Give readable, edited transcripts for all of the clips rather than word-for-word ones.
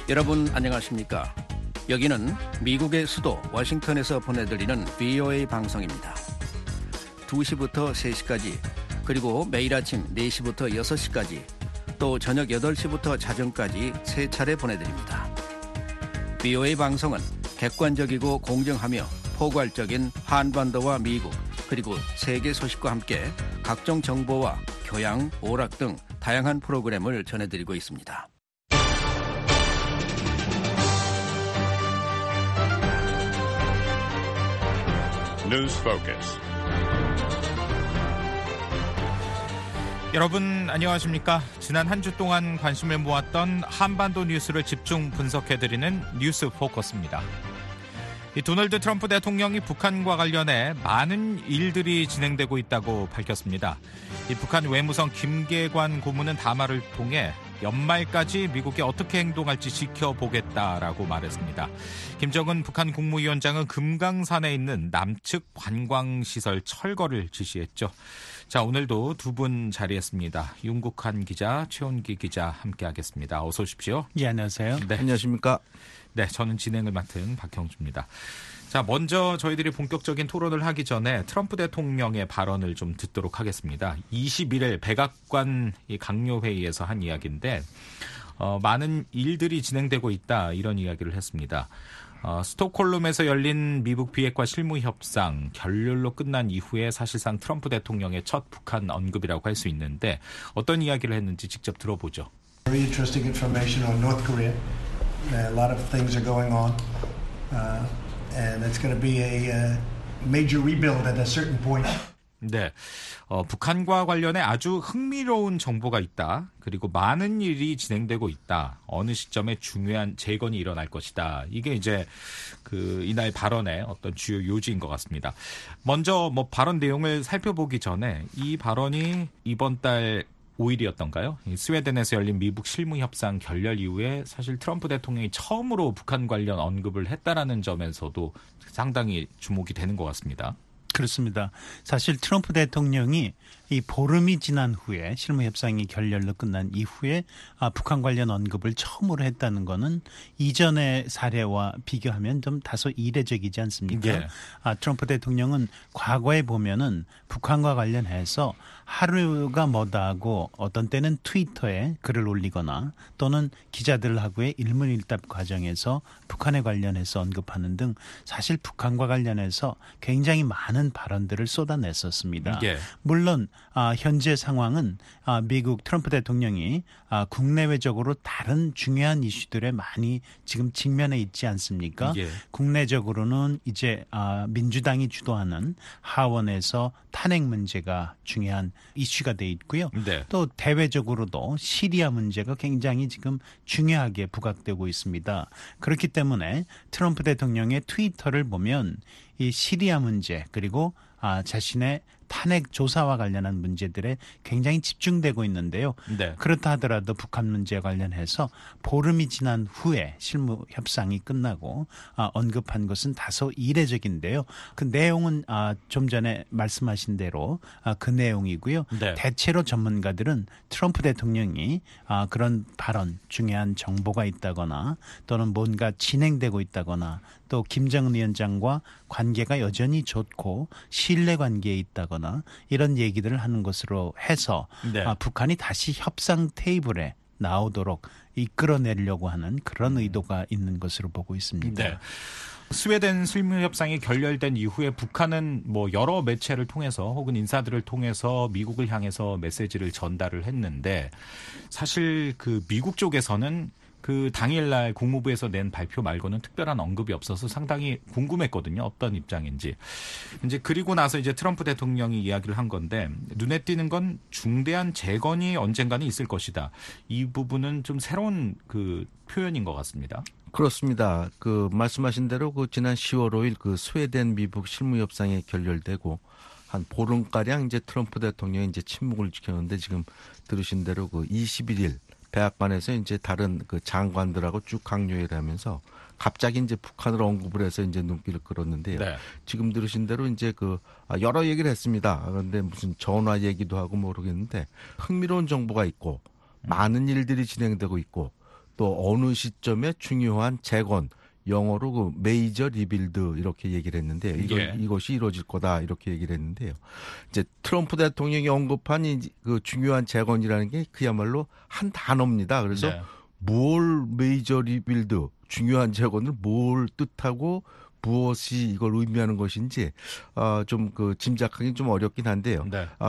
여러분 안녕하십니까? 여기는 미국의 수도 워싱턴에서 보내드리는 VOA 방송입니다. 2시부터 3시까지 그리고 매일 아침 4시부터 6시까지 또 저녁 8시부터 자정까지 3차례 보내드립니다. VOA 방송은 객관적이고 공정하며 포괄적인 한반도와 미국 그리고 세계 소식과 함께 각종 정보와 교양, 오락 등 다양한 프로그램을 전해드리고 있습니다. News Focus. 여러분 안녕하십니까? 지난 한 주 동안 관심을 모았던 한반도 뉴스를 집중 분석해드리는 뉴스 포커스입니다. 이 도널드 트럼프 대통령이 북한과 관련해 많은 일들이 진행되고 있다고 밝혔습니다. 이 북한 외무성 김계관 고문은 담화를 통해 연말까지 미국이 어떻게 행동할지 지켜보겠다라고 말했습니다. 김정은 북한 국무위원장은 금강산에 있는 남측 관광시설 철거를 지시했죠. 자, 오늘도 두 분 자리했습니다. 윤국한 기자, 최원기 기자 함께하겠습니다. 어서 오십시오. 예, 안녕하세요. 네. 안녕하십니까. 네, 저는 진행을 맡은 박형주입니다. 자, 먼저 저희들이 본격적인 토론을 하기 전에 트럼프 대통령의 발언을 좀 듣도록 하겠습니다. 21일 백악관 강요회의에서 한 이야기인데 많은 일들이 진행되고 있다 이런 이야기를 했습니다. 스톡홀름에서 열린 미국 비핵화 실무 협상 결렬로 끝난 이후에 사실상 트럼프 대통령의 첫 북한 언급이라고 할 수 있는데 어떤 이야기를 했는지 직접 들어보죠. Very interesting information on North Korea. A lot of things are going on. And it's going to be a major rebuild at a certain point. 네, 북한과 관련해 아주 흥미로운 정보가 있다. 그리고 많은 일이 진행되고 있다. 어느 시점에 중요한 재건이 일어날 것이다. 이게 이제 이날 발언의 어떤 주요 요지인 것 같습니다. 먼저 발언 내용을 살펴보기 전에 이 발언이 이번 달 5일이었던가요? 스웨덴에서 열린 미국 실무협상 결렬 이후에 사실 트럼프 대통령이 처음으로 북한 관련 언급을 했다라는 점에서도 상당히 주목이 되는 것 같습니다. 그렇습니다. 사실 트럼프 대통령이 이 보름이 지난 후에 실무협상이 결렬로 끝난 이후에 북한 관련 언급을 처음으로 했다는 것은 이전의 사례와 비교하면 좀 다소 이례적이지 않습니까? 예. 트럼프 대통령은 과거에 보면은 북한과 관련해서 하루가 뭐다 하고 어떤 때는 트위터에 글을 올리거나 또는 기자들하고의 일문일답 과정에서 북한에 관련해서 언급하는 등 사실 북한과 관련해서 굉장히 많은 발언들을 쏟아냈었습니다. 예. 물론 현재 상황은 미국 트럼프 대통령이 국내외적으로 다른 중요한 이슈들에 많이 지금 직면해 있지 않습니까? 예. 국내적으로는 이제 민주당이 주도하는 하원에서 탄핵 문제가 중요한 이슈가 돼 있고요. 네. 또 대외적으로도 시리아 문제가 굉장히 지금 중요하게 부각되고 있습니다. 그렇기 때문에 트럼프 대통령의 트위터를 보면 이 시리아 문제 그리고 자신의 탄핵 조사와 관련한 문제들에 굉장히 집중되고 있는데요. 네. 그렇다 하더라도 북한 문제에 관련해서 보름이 지난 후에 실무 협상이 끝나고 언급한 것은 다소 이례적인데요. 그 내용은 좀 전에 말씀하신 대로 그 내용이고요. 네. 대체로 전문가들은 트럼프 대통령이 그런 발언, 중요한 정보가 있다거나 또는 뭔가 진행되고 있다거나 또 김정은 위원장과 관계가 여전히 좋고 신뢰 관계에 있다거나 이런 얘기들을 하는 것으로 해서 네. 북한이 다시 협상 테이블에 나오도록 이끌어내려고 하는 그런 의도가 있는 것으로 보고 있습니다. 네. 스웨덴 실무협상이 결렬된 이후에 북한은 여러 매체를 통해서 혹은 인사들을 통해서 미국을 향해서 메시지를 전달을 했는데 사실 미국 쪽에서는 그 당일날 국무부에서 낸 발표 말고는 특별한 언급이 없어서 상당히 궁금했거든요. 어떤 입장인지. 이제 그리고 나서 이제 트럼프 대통령이 이야기를 한 건데 눈에 띄는 건 중대한 재건이 언젠가는 있을 것이다. 이 부분은 좀 새로운 표현인 것 같습니다. 그렇습니다. 말씀하신 대로 지난 10월 5일 스웨덴 미국 실무협상이 결렬되고 한 보름가량 이제 트럼프 대통령이 이제 침묵을 지켰는데 지금 들으신 대로 21일 백악관에서 이제 다른 장관들하고 쭉 강요를 하면서 갑자기 이제 북한을 언급을 해서 이제 눈길을 끌었는데요. 네. 지금 들으신 대로 이제 여러 얘기를 했습니다. 그런데 무슨 전화 얘기도 하고 모르겠는데 흥미로운 정보가 있고 많은 일들이 진행되고 있고 또 어느 시점에 중요한 재건, 영어로 그 메이저 리빌드 이렇게 얘기를 했는데 이것이 이루어질 거다 이렇게 얘기를 했는데요. 이제 트럼프 대통령이 언급한 그 중요한 재건이라는 게 그야말로 한 단어입니다. 그래서 뭘 메이저 리빌드, 중요한 재건을 뭘 뜻하고 무엇이 이걸 의미하는 것인지 좀 그 짐작하기 좀 어렵긴 한데요.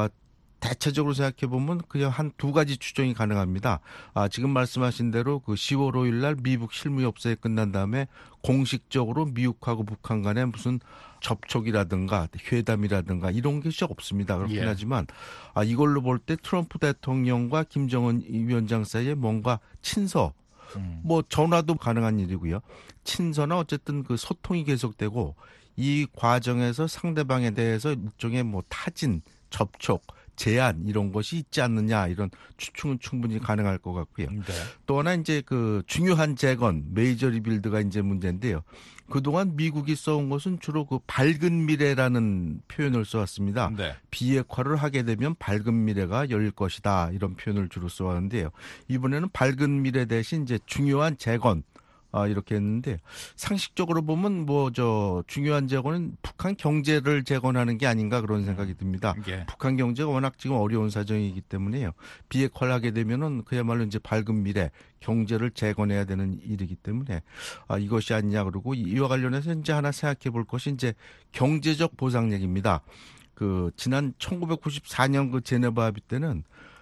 대체적으로 생각해 보면 그냥 한 두 가지 추정이 가능합니다. 지금 말씀하신 대로 그 10월 5일 날 미국 실무협상이 끝난 다음에 공식적으로 미국하고 북한 간에 무슨 접촉이라든가 회담이라든가 이런 것이 없습니다. 그렇긴 하지만 이걸로 볼 때 트럼프 대통령과 김정은 위원장 사이에 뭔가 친서, 뭐 전화도 가능한 일이고요. 친서나 어쨌든 그 소통이 계속되고 이 과정에서 상대방에 대해서 일종의 뭐 타진, 접촉, 제한 이런 것이 있지 않느냐 이런 추측은 충분히 가능할 것 같고요. 또 하나 이제 그 중요한 재건, 메이저 리빌드가 이제 문제인데요. 그동안 미국이 써온 것은 주로 그 밝은 미래라는 표현을 써왔습니다. 비핵화를 하게 되면 밝은 미래가 열릴 것이다 이런 표현을 주로 써왔는데요. 이번에는 밝은 미래 대신 이제 중요한 재건 이렇게 했는데 상식적으로 보면 뭐 중요한 재건은 북한 경제를 재건하는 게 아닌가 그런 생각이 듭니다. 북한 경제가 워낙 지금 어려운 사정이기 때문에요. 비핵화를 하게 되면은 그야말로 이제 밝은 미래 경제를 재건해야 되는 일이기 때문에 이것이 아니냐 그러고 이와 관련해서 이제 하나 생각해 볼 것이 이제 경제적 보상 얘기입니다. 그 지난 1994년 그 제네바 합의 때는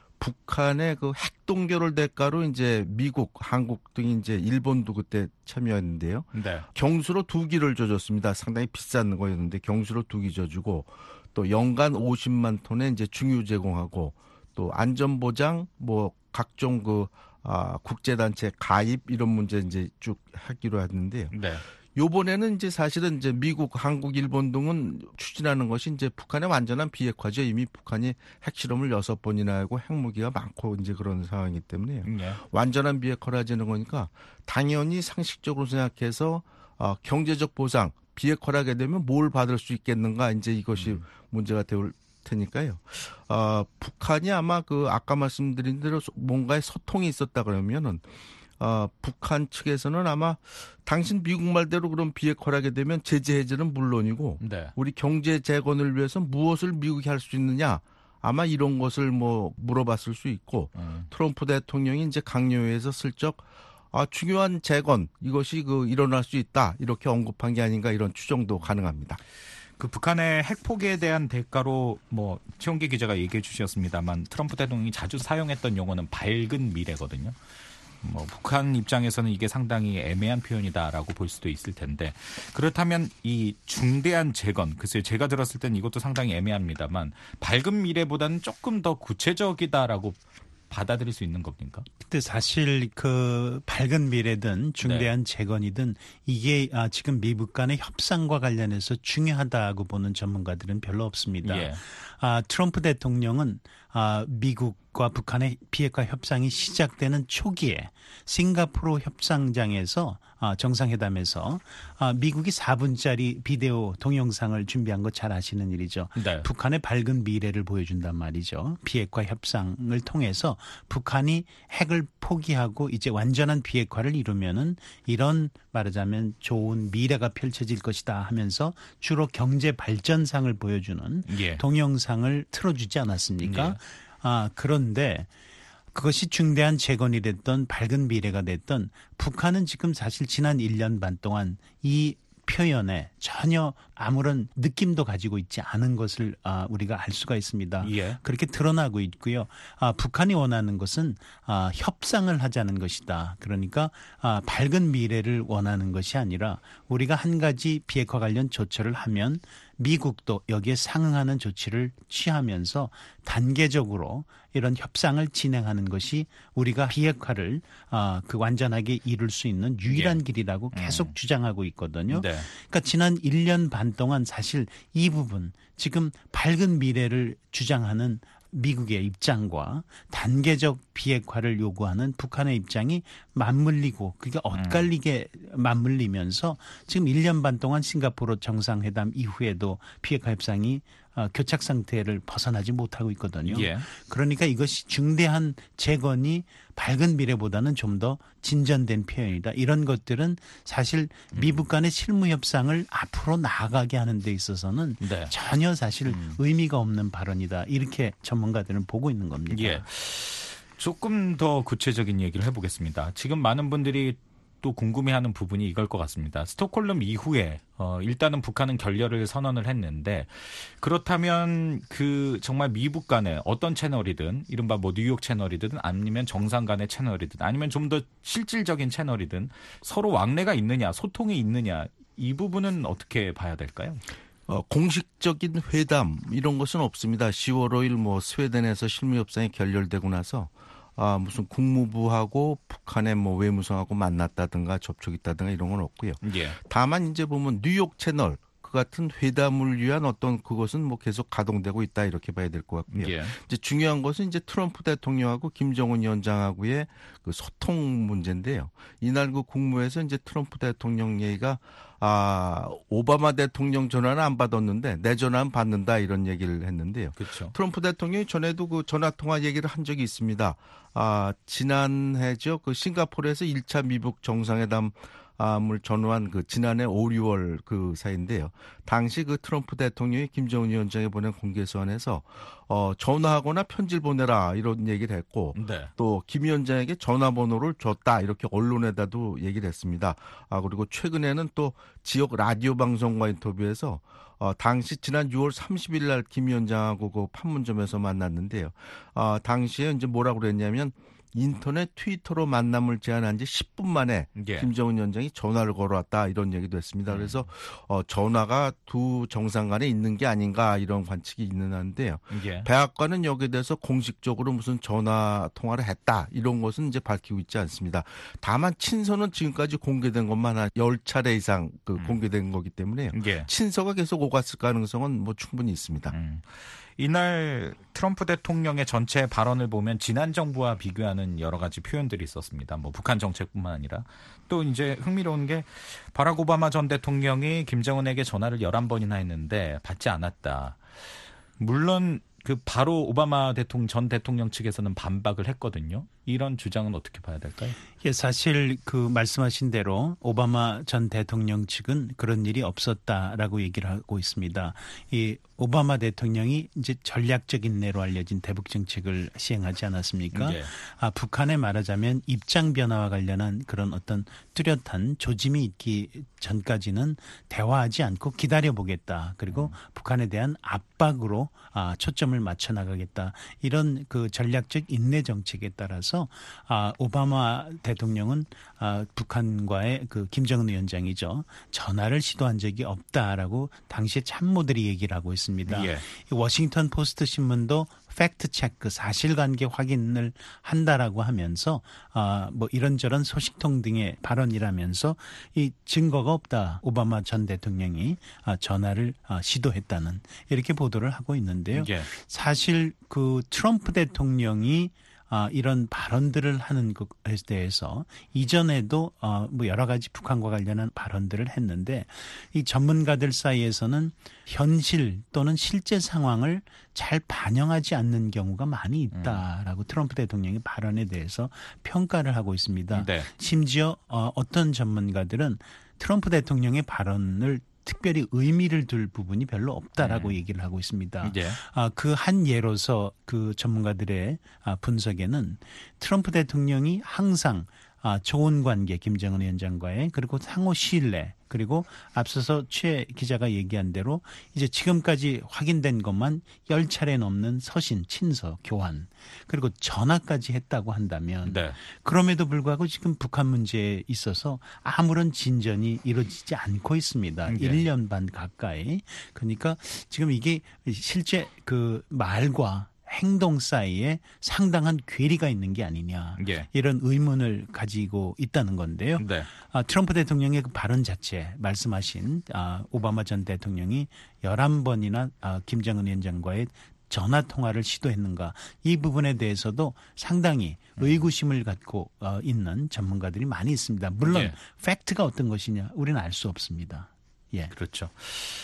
북한의 그 핵 동결을 대가로 이제 미국, 한국 등이 이제 일본도 그때 참여했는데요. 경수로 2기를 줘줬습니다. 상당히 비싼 거였는데 경수로 2기 줘주고 또 연간 50만 톤의 이제 중유 제공하고 또 안전보장 뭐 각종 그 국제단체 가입 이런 문제 이제 쭉 하기로 했는데요. 요번에는 이제 사실은 이제 미국, 한국, 일본 등은 추진하는 것이 이제 북한의 완전한 비핵화죠. 이미 북한이 핵실험을 6번이나 하고 핵무기가 많고 이제 그런 상황이기 때문에 완전한 비핵화를 하자는 거니까 당연히 상식적으로 생각해서 경제적 보상, 비핵화를 하게 되면 뭘 받을 수 있겠는가 이제 이것이 문제가 될 테니까요. 북한이 아마 그 아까 말씀드린 대로 뭔가의 소통이 있었다 그러면은 북한 측에서는 아마 당신 미국 말대로 그런 비핵화를 하게 되면 제재 해제는 물론이고 우리 경제 재건을 위해서 무엇을 미국이 할 수 있느냐 아마 이런 것을 뭐 물어봤을 수 있고 트럼프 대통령이 이제 강요회에서 슬쩍 중요한 재건 이것이 그 일어날 수 있다 이렇게 언급한 게 아닌가 이런 추정도 가능합니다. 그 북한의 핵 포기에 대한 대가로 뭐 최홍기 기자가 얘기해 주셨습니다만 트럼프 대통령이 자주 사용했던 용어는 밝은 미래거든요. 뭐 북한 입장에서는 이게 상당히 애매한 표현이다라고 볼 수도 있을 텐데 그렇다면 이 중대한 재건 글쎄요 제가 들었을 때는 이것도 상당히 애매합니다만 밝은 미래보다는 조금 더 구체적이다라고 받아들일 수 있는 겁니까? 근데 사실 그 밝은 미래든 중대한 재건이든 이게 지금 미국 간의 협상과 관련해서 중요하다고 보는 전문가들은 별로 없습니다. 트럼프 대통령은 미국과 북한의 비핵화 협상이 시작되는 초기에 싱가포르 협상장에서 정상회담에서 미국이 4분짜리 비디오 동영상을 준비한 거 잘 아시는 일이죠. 북한의 밝은 미래를 보여준단 말이죠. 비핵화 협상을 통해서 북한이 핵을 포기하고 이제 완전한 비핵화를 이루면은 이런 말하자면 좋은 미래가 펼쳐질 것이다 하면서 주로 경제 발전상을 보여주는 동영상을 틀어주지 않았습니까? 그런데 그것이 중대한 재건이 됐던 밝은 미래가 됐던 북한은 지금 사실 지난 1년 반 동안 이 표현에 전혀 아무런 느낌도 가지고 있지 않은 것을 우리가 알 수가 있습니다. 그렇게 드러나고 있고요. 북한이 원하는 것은 협상을 하자는 것이다. 그러니까 밝은 미래를 원하는 것이 아니라 우리가 한 가지 비핵화 관련 조처를 하면 미국도 여기에 상응하는 조치를 취하면서 단계적으로 이런 협상을 진행하는 것이 우리가 비핵화를 그 완전하게 이룰 수 있는 유일한 길이라고 계속 주장하고 있거든요. 그러니까 지난 1년 반 동안 사실 이 부분 지금 밝은 미래를 주장하는 미국의 입장과 단계적 비핵화를 요구하는 북한의 입장이 맞물리고 그게 엇갈리게 맞물리면서 지금 1년 반 동안 싱가포르 정상회담 이후에도 비핵화 협상이 교착 상태를 벗어나지 못하고 있거든요. 예. 그러니까 이것이 중대한 재건이 밝은 미래보다는 좀 더 진전된 표현이다. 이런 것들은 사실 미북 간의 실무 협상을 앞으로 나아가게 하는 데 있어서는 네. 전혀 사실 의미가 없는 발언이다. 이렇게 전문가들은 보고 있는 겁니다. 예. 조금 더 구체적인 얘기를 해보겠습니다. 지금 많은 분들이 또 궁금해하는 부분이 이걸 것 같습니다. 스톡홀름 이후에 일단은 북한은 결렬을 선언을 했는데 그렇다면 그 정말 미북 간의 어떤 채널이든 이른바 뭐 뉴욕 채널이든 아니면 정상 간의 채널이든 아니면 좀 더 실질적인 채널이든 서로 왕래가 있느냐 소통이 있느냐 이 부분은 어떻게 봐야 될까요? 공식적인 회담 이런 것은 없습니다. 10월 5일 뭐 스웨덴에서 실무협상이 결렬되고 나서 무슨 국무부하고 북한의 뭐 외무성하고 만났다든가 접촉이 있다든가 이런 건 없고요. 예. 다만 이제 보면 뉴욕 채널 그 같은 회담을 위한 어떤 그것은 뭐 계속 가동되고 있다 이렇게 봐야 될 것 같고요. 예. 이제 중요한 것은 이제 트럼프 대통령하고 김정은 위원장하고의 그 소통 문제인데요. 이날 그 국무에서 이제 트럼프 대통령 얘기가 오바마 대통령 전화는 안 받았는데 내 전화는 받는다 이런 얘기를 했는데요. 그렇죠. 트럼프 대통령이 전에도 그 전화 통화 얘기를 한 적이 있습니다. 지난해죠. 그 싱가포르에서 1차 미북 정상회담 을 전후한 그 지난해 5, 6월 그 사이인데요. 당시 그 트럼프 대통령이 김정은 위원장에 보낸 공개 서한에서 전화하거나 편지를 보내라 이런 얘기를 했고 네. 또 김 위원장에게 전화번호를 줬다 이렇게 언론에다도 얘기를 했습니다. 그리고 최근에는 또 지역 라디오 방송과 인터뷰에서 당시 지난 6월 30일 날 김 위원장하고 그 판문점에서 만났는데요. 당시에 이제 뭐라고 그랬냐면 인터넷 트위터로 만남을 제안한 지 10분 만에 예. 김정은 위원장이 전화를 걸어왔다 이런 얘기도 했습니다. 그래서 전화가 두 정상 간에 있는 게 아닌가 이런 관측이 있는 한데요. 예. 백악관은 여기에 대해서 공식적으로 무슨 전화 통화를 했다 이런 것은 이제 밝히고 있지 않습니다. 다만 친서는 지금까지 공개된 것만 한 10차례 이상 공개된 거기 때문에요. 예. 친서가 계속 오갔을 가능성은 뭐 충분히 있습니다. 이날 트럼프 대통령의 전체 발언을 보면 지난 정부와 비교하는 여러 가지 표현들이 있었습니다. 뭐 북한 정책뿐만 아니라 또 이제 흥미로운 게 바락 오바마 전 대통령이 김정은에게 전화를 11번이나 했는데 받지 않았다. 물론 그 바로 오바마 전 대통령 측에서는 반박을 했거든요. 이런 주장은 어떻게 봐야 될까요? 예, 사실 그 말씀하신 대로 오바마 전 대통령 측은 그런 일이 없었다라고 얘기를 하고 있습니다. 이 오바마 대통령이 이제 전략적인 내로 알려진 대북 정책을 시행하지 않았습니까? 네. 북한에 말하자면 입장 변화와 관련한 그런 어떤 뚜렷한 조짐이 있기 전까지는 대화하지 않고 기다려보겠다. 그리고 북한에 대한 압박으로 초점을 맞춰 나가겠다. 이런 그 전략적 인내 정책에 따라서 오바마 대통령은 북한과의 그 김정은 위원장이죠. 전화를 시도한 적이 없다라고 당시에 참모들이 얘기를 하고 있습니다. 예. 워싱턴 포스트 신문도 팩트 체크 사실관계 확인을 한다라고 하면서 뭐 이런저런 소식통 등의 발언이라면서 이 증거가 없다. 오바마 전 대통령이 전화를 시도했다는 이렇게 보도를 하고 있는데요. 예. 사실 그 트럼프 대통령이 이런 발언들을 하는 것에 대해서 이전에도 뭐 여러 가지 북한과 관련한 발언들을 했는데 이 전문가들 사이에서는 현실 또는 실제 상황을 잘 반영하지 않는 경우가 많이 있다라고 트럼프 대통령의 발언에 대해서 평가를 하고 있습니다. 네. 심지어 어떤 전문가들은 트럼프 대통령의 발언을 특별히 의미를 둘 부분이 별로 없다라고 얘기를 하고 있습니다. 예. 그 한 예로서 그 전문가들의 분석에는 트럼프 대통령이 항상 좋은 관계 김정은 위원장과의 그리고 상호 신뢰 그리고 앞서서 최 기자가 얘기한 대로 이제 지금까지 확인된 것만 10차례 넘는 서신, 친서, 교환 그리고 전화까지 했다고 한다면 네. 그럼에도 불구하고 지금 북한 문제에 있어서 아무런 진전이 이루어지지 않고 있습니다. 네. 1년 반 가까이. 그러니까 지금 이게 실제 그 말과 행동 사이에 상당한 괴리가 있는 게 아니냐 예. 이런 의문을 가지고 있다는 건데요. 네. 트럼프 대통령의 그 발언 자체 말씀하신 오바마 전 대통령이 11번이나 김정은 위원장과의 전화 통화를 시도했는가 이 부분에 대해서도 상당히 의구심을 갖고 있는 전문가들이 많이 있습니다. 물론 예. 팩트가 어떤 것이냐 우리는 알 수 없습니다. 예. 그렇죠.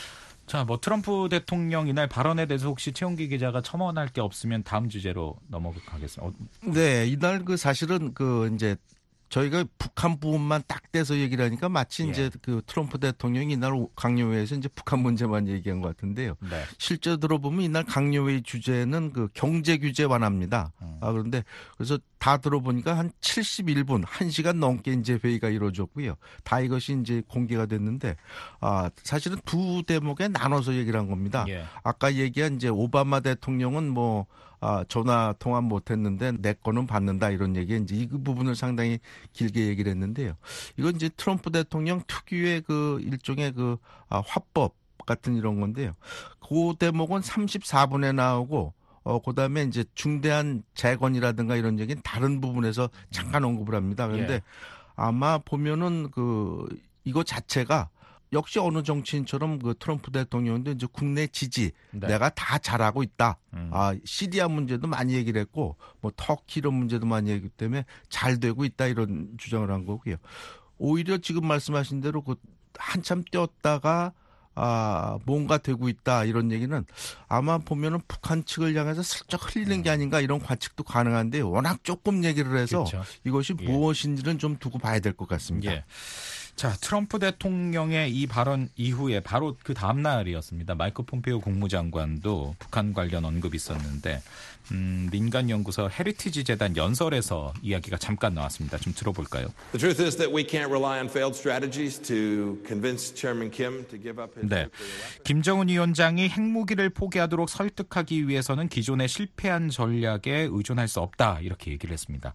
자, 뭐 트럼프 대통령 이날 발언에 대해서 혹시 최홍기 기자가 첨언할 게 없으면 다음 주제로 넘어가겠습니다. 네, 이날 사실은 이제 저희가 북한 부분만 딱 떼서 얘기를 하니까 마치 이제 트럼프 대통령이 이날 강요회에서 이제 북한 문제만 얘기한 것 같은데요. 네. 실제 들어보면 이날 강요회 주제는 경제 규제 완화입니다. 그런데 그래서 다 들어보니까 한 71분, 1시간 넘게 이제 회의가 이루어졌고요. 다 이것이 이제 공개가 됐는데, 사실은 두 대목에 나눠서 얘기를 한 겁니다. 예. 아까 얘기한 이제 오바마 대통령은 전화 통화 못했는데 내 거는 받는다 이런 얘기 이제 이 부분을 상당히 길게 얘기를 했는데요. 이건 이제 트럼프 대통령 특유의 일종의 화법 같은 이런 건데요. 그 대목은 34분에 나오고 그다음에 이제 중대한 재건이라든가 이런 얘기는 다른 부분에서 잠깐 언급을 합니다. 그런데 아마 보면은 이거 자체가 역시 어느 정치인처럼 트럼프 대통령도 이제 국내 지지 내가 다 잘하고 있다. 시리아 문제도 많이 얘기를 했고 터키 이런 문제도 많이 얘기했기 때문에 잘 되고 있다 이런 주장을 한 거고요. 오히려 지금 말씀하신 대로 한참 뛰었다가 뭔가 되고 있다 이런 얘기는 아마 보면은 북한 측을 향해서 슬쩍 흘리는 게 아닌가 이런 관측도 가능한데 워낙 조금 얘기를 해서 그렇죠. 이것이 무엇인지는 좀 두고 봐야 될 것 같습니다. 예. 자, 트럼프 대통령의 이 발언 이후에 바로 그 다음 날이었습니다. 마이크 폼페이오 국무장관도 북한 관련 언급이 있었는데 민간연구소 헤리티지 재단 연설에서 이야기가 잠깐 나왔습니다. 좀 들어볼까요? The truth is that we can't rely on failed strategies to convince Chairman Kim to give up his 네. 김정은 위원장이 핵무기를 포기하도록 설득하기 위해서는 기존의 실패한 전략에 의존할 수 없다. 이렇게 얘기를 했습니다.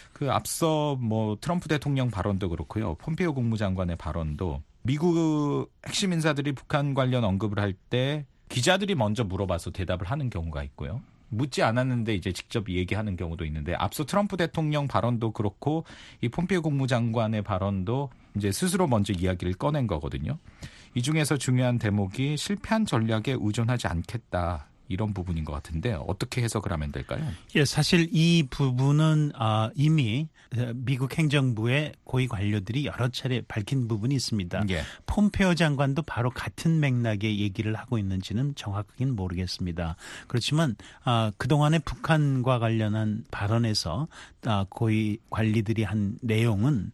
앞서 트럼프 대통령 발언도 그렇고요. 폼페이오 국무장관의 발언도 미국 핵심 인사들이 북한 관련 언급을 할 때 기자들이 먼저 물어봐서 대답을 하는 경우가 있고요. 묻지 않았는데 이제 직접 얘기하는 경우도 있는데 앞서 트럼프 대통령 발언도 그렇고 이 폼페이오 국무장관의 발언도 이제 스스로 먼저 이야기를 꺼낸 거거든요. 이 중에서 중요한 대목이 실패한 전략에 의존하지 않겠다. 이런 부분인 것 같은데 어떻게 해석을 하면 될까요? 예, 사실 이 부분은 이미 미국 행정부의 고위 관료들이 여러 차례 밝힌 부분이 있습니다. 예. 폼페이오 장관도 바로 같은 맥락의 얘기를 하고 있는지는 정확하게는 모르겠습니다. 그렇지만 그동안의 북한과 관련한 발언에서 고위 관리들이 한 내용은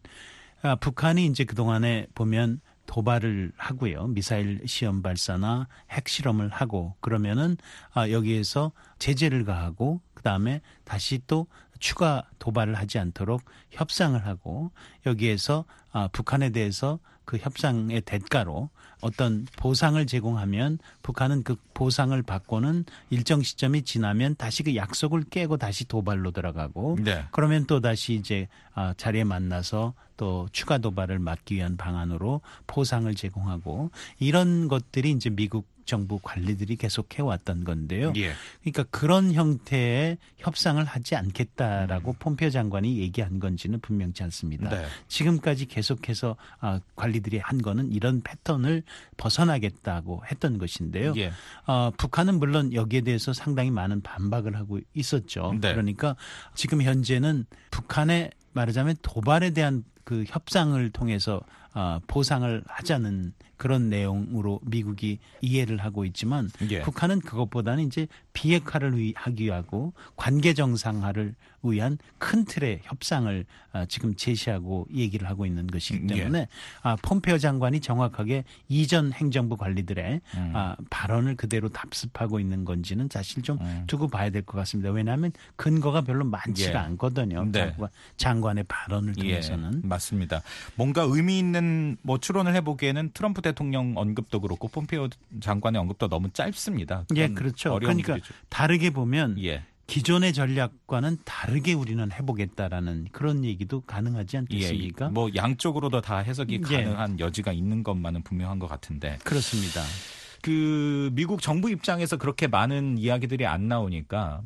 북한이 이제 그동안에 보면 도발을 하고요. 미사일 시험 발사나 핵실험을 하고 그러면은 여기에서 제재를 가하고 그다음에 다시 또 추가 도발을 하지 않도록 협상을 하고 여기에서 북한에 대해서 그 협상의 대가로 어떤 보상을 제공하면 북한은 그 보상을 받고는 일정 시점이 지나면 다시 그 약속을 깨고 다시 도발로 들어가고 네. 그러면 또 다시 이제 자리에 만나서 또 추가 도발을 막기 위한 방안으로 보상을 제공하고 이런 것들이 이제 미국 정부 관리들이 계속 해왔던 건데요. 예. 그러니까 그런 형태의 협상을 하지 않겠다라고 폼페이오 장관이 얘기한 건지는 분명치 않습니다. 네. 지금까지 계속해서 관리들이 한 거는 이런 패턴을 벗어나겠다고 했던 것인데요. 예. 북한은 물론 여기에 대해서 상당히 많은 반박을 하고 있었죠. 네. 그러니까 지금 현재는 북한의 말하자면 도발에 대한 그 협상을 통해서 보상을 하자는 그런 내용으로 미국이 이해를 하고 있지만 예. 북한은 그것보다는 이제 비핵화를 하기 위하고 관계 정상화를 위한 큰 틀의 협상을 지금 제시하고 얘기를 하고 있는 것이기 때문에 폼페이오 장관이 정확하게 이전 행정부 관리들의 발언을 그대로 답습하고 있는 건지는 사실 좀 두고 봐야 될 것 같습니다. 왜냐하면 근거가 별로 많지가 않거든요. 네. 장관의 발언을 통해서는. 맞습니다. 뭔가 의미 있는 추론을 해보기에는 트럼프 대통령 언급도 그렇고 폼페이오 장관의 언급도 너무 짧습니다. 예, 그렇죠. 그러니까 일이죠. 다르게 보면 기존의 전략과는 다르게 우리는 해보겠다라는 그런 얘기도 가능하지 않겠습니까? 양쪽으로도 다 해석이 가능한 여지가 있는 것만은 분명한 것 같은데. 그렇습니다. 미국 정부 입장에서 그렇게 많은 이야기들이 안 나오니까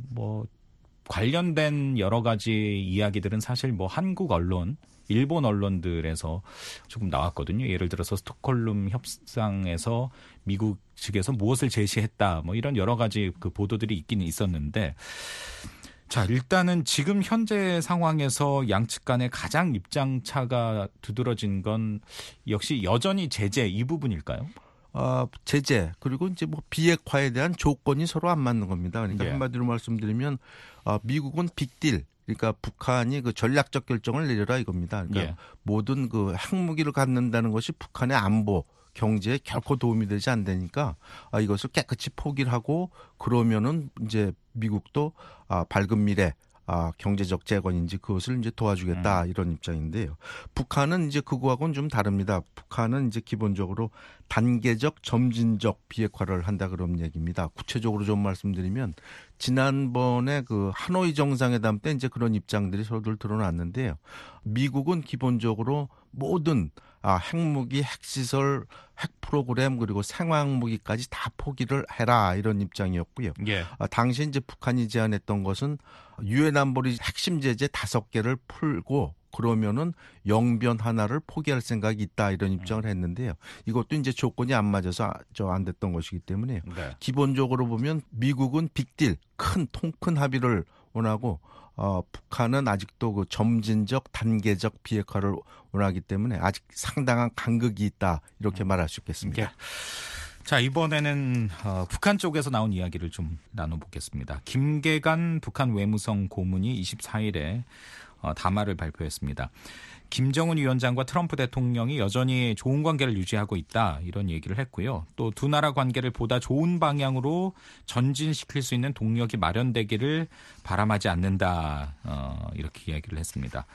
관련된 여러 가지 이야기들은 사실 한국 언론, 일본 언론들에서 조금 나왔거든요. 예를 들어서 스톡홀름 협상에서 미국 측에서 무엇을 제시했다, 이런 여러 가지 그 보도들이 있기는 있었는데, 자, 일단은 지금 현재 상황에서 양측 간의 가장 입장 차가 두드러진 건 역시 여전히 제재 이 부분일까요? 제재 그리고 이제 뭐 비핵화에 대한 조건이 서로 안 맞는 겁니다. 그러니까 예. 한마디로 말씀드리면 미국은 빅딜 그러니까 북한이 그 전략적 결정을 내려라 이겁니다. 그러니까 예. 모든 그 핵무기를 갖는다는 것이 북한의 안보 경제에 결코 도움이 되지 않으니까 이것을 깨끗이 포기를 하고 그러면은 이제 미국도 밝은 미래 경제적 재건인지 그것을 이제 도와주겠다 이런 입장인데요. 북한은 이제 그거하고는 좀 다릅니다. 북한은 이제 기본적으로 단계적 점진적 비핵화를 한다 그런 얘기입니다. 구체적으로 좀 말씀드리면 지난번에 그 하노이 정상회담 때 이제 그런 입장들이 서로들 드러났는데요. 미국은 기본적으로 모든 핵무기, 핵시설, 핵 프로그램 그리고 생화학무기까지 다 포기를 해라 이런 입장이었고요. 예. 당시 이제 북한이 제안했던 것은 유엔 안보리 핵심 제재 5개를 풀고 그러면은 영변 하나를 포기할 생각이 있다 이런 입장을 했는데요. 이것도 이제 조건이 안 맞아서 안 됐던 것이기 때문에 네. 기본적으로 보면 미국은 빅딜 통 큰 합의를 원하고 북한은 아직도 그 점진적 단계적 비핵화를 원하기 때문에 아직 상당한 간극이 있다 이렇게 말할 수 있겠습니다. 예. 자, 이번에는 북한 쪽에서 나온 이야기를 좀 나눠보겠습니다. 김계관 북한 외무성 고문이 24일에 담화를 발표했습니다. 김정은 위원장과 트럼프 대통령이 여전히 좋은 관계를 유지하고 있다 이런 얘기를 했고요. 또 두 나라 관계를 보다 좋은 방향으로 전진시킬 수 있는 동력이 마련되기를 바람하지 않는다 이렇게 이야기를 했습니다.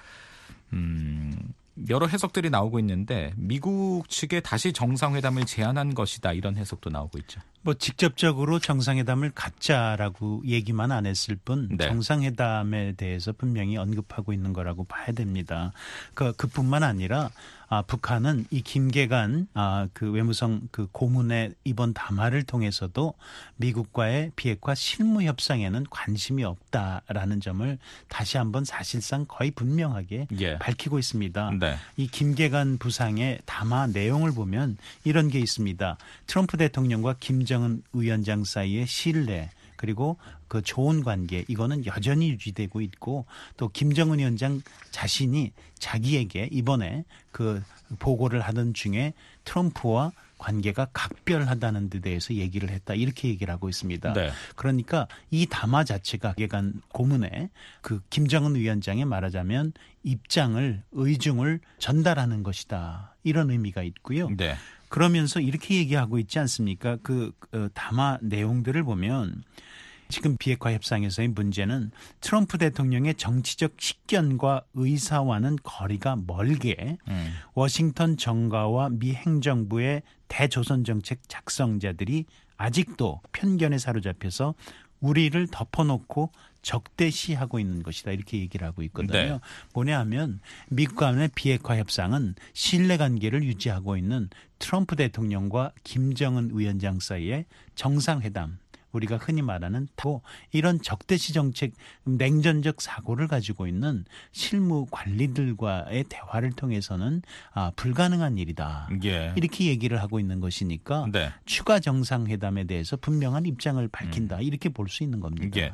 여러 해석들이 나오고 있는데 미국 측에 다시 정상회담을 제안한 것이다 이런 해석도 나오고 있죠. 뭐 직접적으로 정상회담을 갖자라고 얘기만 안 했을 뿐 네. 정상회담에 대해서 분명히 언급하고 있는 거라고 봐야 됩니다. 그뿐만 아니라 북한은 이 김계관 그 외무성 그 고문의 이번 담화를 통해서도 미국과의 비핵화 실무 협상에는 관심이 없다라는 점을 다시 한번 사실상 거의 분명하게 예. 밝히고 있습니다. 네. 이 김계관 부상의 담화 내용을 보면 이런 게 있습니다. 트럼프 대통령과 김정은 위원장 사이의 신뢰 그리고 그 좋은 관계 이거는 여전히 유지되고 있고 또 김정은 위원장 자신이 자기에게 이번에 그 보고를 하던 중에 트럼프와 관계가 각별하다는 데 대해서 얘기를 했다. 이렇게 얘기를 하고 있습니다. 네. 그러니까 이 담화 자체가 개간 고문에 그 김정은 위원장의 말하자면 입장을 의중을 전달하는 것이다. 이런 의미가 있고요. 네. 그러면서 이렇게 얘기하고 있지 않습니까? 그 담화 내용들을 보면 지금 비핵화 협상에서의 문제는 트럼프 대통령의 정치적 식견과 의사와는 거리가 멀게 워싱턴 정가와 미 행정부의 대조선 정책 작성자들이 아직도 편견에 사로잡혀서 우리를 덮어놓고 적대시하고 있는 것이다. 이렇게 얘기를 하고 있거든요. 네. 뭐냐 하면 미국 간의 비핵화 협상은 신뢰관계를 유지하고 있는 트럼프 대통령과 김정은 위원장 사이의 정상회담. 우리가 흔히 말하는 이런 적대시 정책 냉전적 사고를 가지고 있는 실무 관리들과의 대화를 통해서는 불가능한 일이다. 예. 이렇게 얘기를 하고 있는 것이니까 네. 추가 정상회담에 대해서 분명한 입장을 밝힌다. 이렇게 볼 수 있는 겁니다. 예.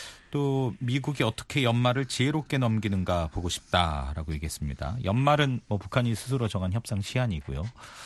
또 미국이 어떻게 연말을 지혜롭게 넘기는가 보고 싶다라고 얘기했습니다. 연말은 뭐 북한이 스스로 정한 협상 시한이고요.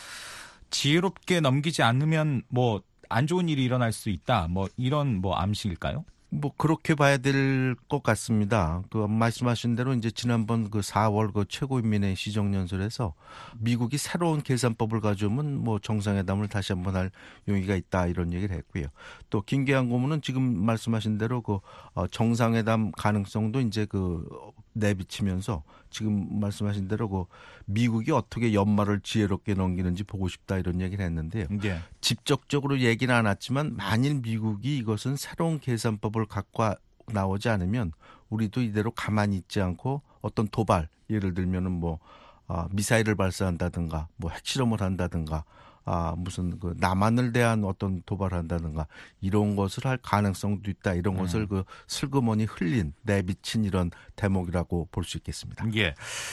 지혜롭게 넘기지 않으면 뭐 안 좋은 일이 일어날 수 있다. 뭐 이런 뭐 암시일까요? 뭐 그렇게 봐야 될 것 같습니다. 그 말씀하신 대로 이제 지난번 그 4월 그 최고인민회 시정연설에서 미국이 새로운 계산법을 가져오면 뭐 정상회담을 다시 한번 할 용의가 있다 이런 얘기를 했고요. 또 김계관 고문은 지금 말씀하신 대로 그 정상회담 가능성도 이제 그 내비치면서 지금 말씀하신 대로 그 미국이 어떻게 연말을 지혜롭게 넘기는지 보고 싶다 이런 얘기를 했는데요. 예. 직접적으로 얘기는 안 했지만 만일 미국이 이것은 새로운 계산법을 갖고 나오지 않으면 우리도 이대로 가만히 있지 않고 어떤 도발 예를 들면은 뭐 미사일을 발사한다든가 뭐 핵실험을 한다든가 무슨 그 남한을 대한 어떤 도발을 한다든가 이런 것을 할 가능성도 있다. 이런 것을 그 슬그머니 흘린 내비친 이런 대목이라고 볼 수 있겠습니다. 예.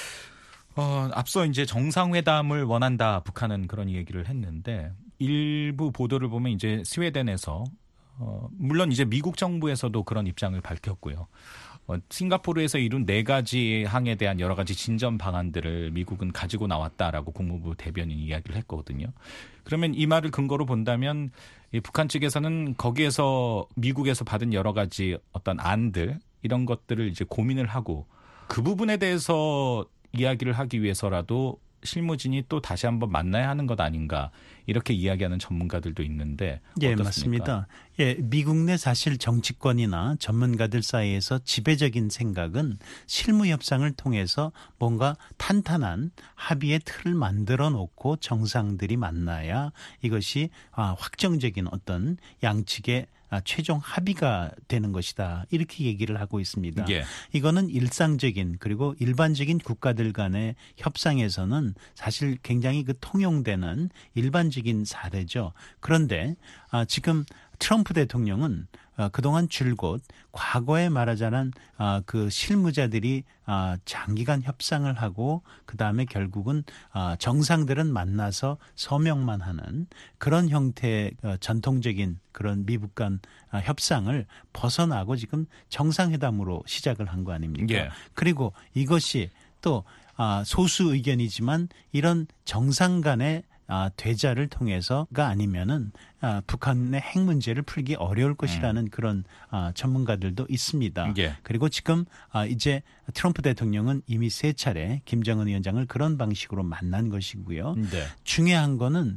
앞서 이제 정상회담을 원한다 북한은 그런 얘기를 했는데 일부 보도를 보면 이제 스웨덴에서 물론 이제 미국 정부에서도 그런 입장을 밝혔고요. 싱가포르에서 이룬 4가지 항에 대한 여러 가지 진전 방안들을 미국은 가지고 나왔다라고 국무부 대변인이 이야기를 했거든요. 그러면 이 말을 근거로 본다면 이 북한 측에서는 거기에서 미국에서 받은 여러 가지 어떤 안들 이런 것들을 이제 고민을 하고 그 부분에 대해서 이야기를 하기 위해서라도 실무진이 또 다시 한번 만나야 하는 것 아닌가 이렇게 이야기하는 전문가들도 있는데 예, 어떻습니까? 맞습니다. 예, 미국 내 사실 정치권이나 전문가들 사이에서 지배적인 생각은 실무 협상을 통해서 뭔가 탄탄한 합의의 틀을 만들어 놓고 정상들이 만나야 이것이 확정적인 어떤 양측의 최종 합의가 되는 것이다. 이렇게 얘기를 하고 있습니다. 예. 이거는 일상적인 그리고 일반적인 국가들 간의 협상에서는 사실 굉장히 그 통용되는 일반적인 사례죠. 그런데 지금 트럼프 대통령은 그동안 줄곧 과거에 말하자면 그 실무자들이 장기간 협상을 하고 그다음에 결국은 정상들은 만나서 서명만 하는 그런 형태의 전통적인 그런 미국 간 협상을 벗어나고 지금 정상회담으로 시작을 한 거 아닙니까? 예. 그리고 이것이 또 소수 의견이지만 이런 정상 간의 대자를 통해서가 아니면은 북한의 핵 문제를 풀기 어려울 것이라는 그런 전문가들도 있습니다. 예. 그리고 지금 이제 트럼프 대통령은 이미 3차례 김정은 위원장을 그런 방식으로 만난 것이고요. 네. 중요한 거는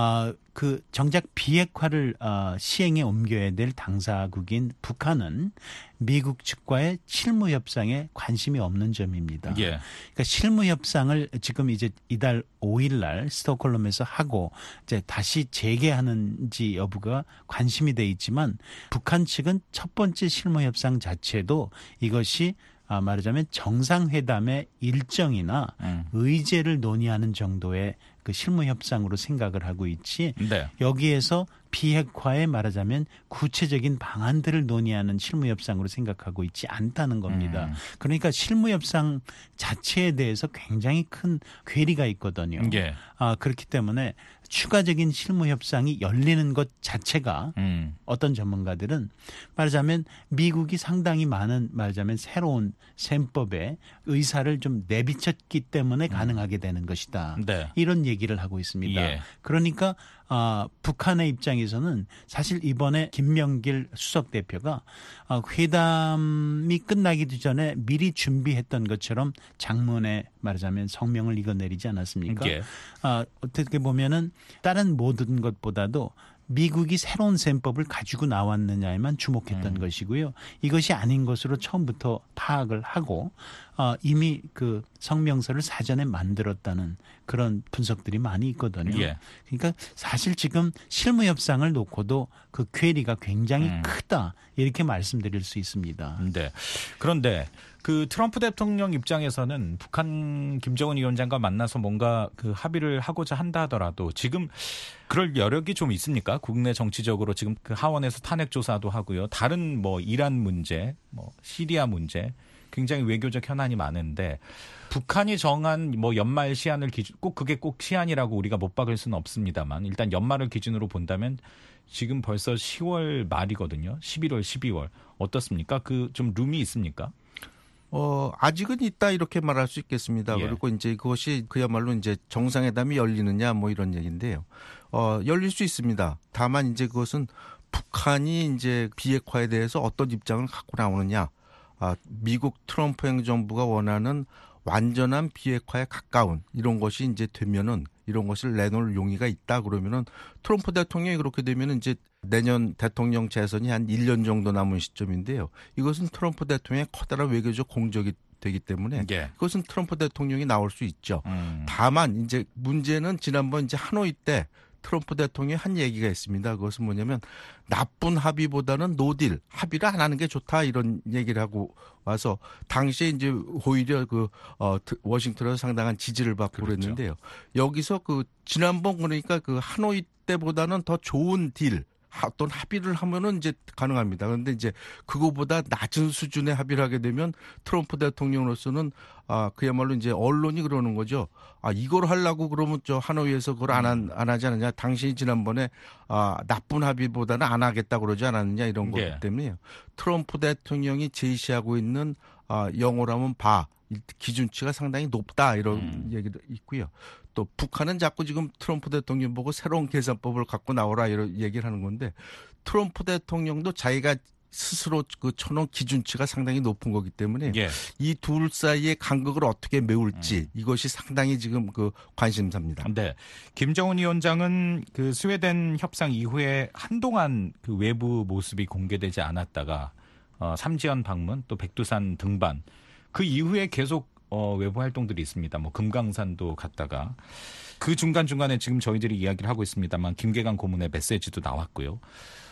그 정작 비핵화를 시행에 옮겨야 될 당사국인 북한은 미국 측과의 실무 협상에 관심이 없는 점입니다. 예. 그러니까 실무 협상을 지금 이제 이달 5일 날 스톡홀름에서 하고 이제 다시 재개하는지 여부가 관심이 돼 있지만 북한 측은 첫 번째 실무 협상 자체도 이것이 말하자면 정상회담의 일정이나 의제를 논의하는 정도의 그 실무 협상으로 생각을 하고 있지 네. 여기에서 비핵화에 말하자면 구체적인 방안들을 논의하는 실무 협상으로 생각하고 있지 않다는 겁니다. 그러니까 실무 협상 자체에 대해서 굉장히 큰 괴리가 있거든요. 예. 그렇기 때문에 추가적인 실무 협상이 열리는 것 자체가 어떤 전문가들은 말하자면 미국이 상당히 많은 말하자면 새로운 셈법의 의사를 좀 내비쳤기 때문에 가능하게 되는 것이다. 네. 이런 얘기를 하고 있습니다. 예. 그러니까 북한의 입장에서는 사실 이번에 김명길 수석 대표가 회담이 끝나기도 전에 미리 준비했던 것처럼 장문에 말하자면 성명을 이거내리지 않았습니까? 예. 어떻게 보면은 다른 모든 것보다도 미국이 새로운 셈법을 가지고 나왔느냐에만 주목했던 것이고요. 이것이 아닌 것으로 처음부터 파악을 하고 이미 그 성명서를 사전에 만들었다는 그런 분석들이 많이 있거든요. 예. 그러니까 사실 지금 실무 협상을 놓고도 그 괴리가 굉장히 크다 이렇게 말씀드릴 수 있습니다. 네. 그런데 그 트럼프 대통령 입장에서는 북한 김정은 위원장과 만나서 뭔가 그 합의를 하고자 한다 하더라도 지금 그럴 여력이 좀 있습니까? 국내 정치적으로 지금 그 하원에서 탄핵 조사도 하고요. 다른 뭐 이란 문제, 뭐 시리아 문제 굉장히 외교적 현안이 많은데 북한이 정한 뭐 연말 시한을 기준 꼭 그게 꼭 시한이라고 우리가 못 박을 수는 없습니다만 일단 연말을 기준으로 본다면 지금 벌써 10월 말이거든요. 11월, 12월 어떻습니까? 그 좀 룸이 있습니까? 아직은 있다 이렇게 말할 수 있겠습니다. 예. 그리고 이제 그것이 그야말로 이제 정상회담이 열리느냐 뭐 이런 얘기인데요. 열릴 수 있습니다. 다만 이제 그것은 북한이 이제 비핵화에 대해서 어떤 입장을 갖고 나오느냐. 미국 트럼프 행정부가 원하는 완전한 비핵화에 가까운 이런 것이 이제 되면은 이런 것을 내놓을 용의가 있다 그러면은 트럼프 대통령이 그렇게 되면은 이제 내년 대통령 재선이 한 1년 정도 남은 시점인데요. 이것은 트럼프 대통령의 커다란 외교적 공적이 되기 때문에 예. 그것은 트럼프 대통령이 나올 수 있죠. 다만 이제 문제는 지난번 이제 하노이 때 트럼프 대통령이 한 얘기가 있습니다. 그것은 뭐냐면 나쁜 합의보다는 노딜 합의를 안 하는 게 좋다 이런 얘기를 하고 와서 당시에 이제 오히려 그 워싱턴에서 상당한 지지를 받고 그렇죠. 그랬는데요. 여기서 그 지난번 그러니까 그 하노이 때보다는 더 좋은 딜 어떤 합의를 하면은 이제 가능합니다. 그런데 이제 그거보다 낮은 수준의 합의를 하게 되면 트럼프 대통령으로서는 그야말로 이제 언론이 그러는 거죠. 이걸 하려고 그러면 저 하노이에서 그걸 안 하지 않느냐. 당신이 지난번에 나쁜 합의보다는 안 하겠다 그러지 않았느냐 이런 거기 때문에요. 트럼프 대통령이 제시하고 있는 영어로 하면 기준치가 상당히 높다 이런 얘기도 있고요. 또 북한은 자꾸 지금 트럼프 대통령 보고 새로운 계산법을 갖고 나오라 이런 얘기를 하는 건데 트럼프 대통령도 자기가 스스로 그 쳐놓은 기준치가 상당히 높은 거기 때문에 이 둘 사이의 간극을 어떻게 메울지 이것이 상당히 지금 그 관심사입니다. 네, 김정은 위원장은 그 스웨덴 협상 이후에 한동안 그 외부 모습이 공개되지 않았다가 삼지연 방문 또 백두산 등반 그 이후에 계속 외부 활동들이 있습니다. 뭐 금강산도 갔다가 그 중간중간에 지금 저희들이 이야기를 하고 있습니다만 김계관 고문의 메시지도 나왔고요.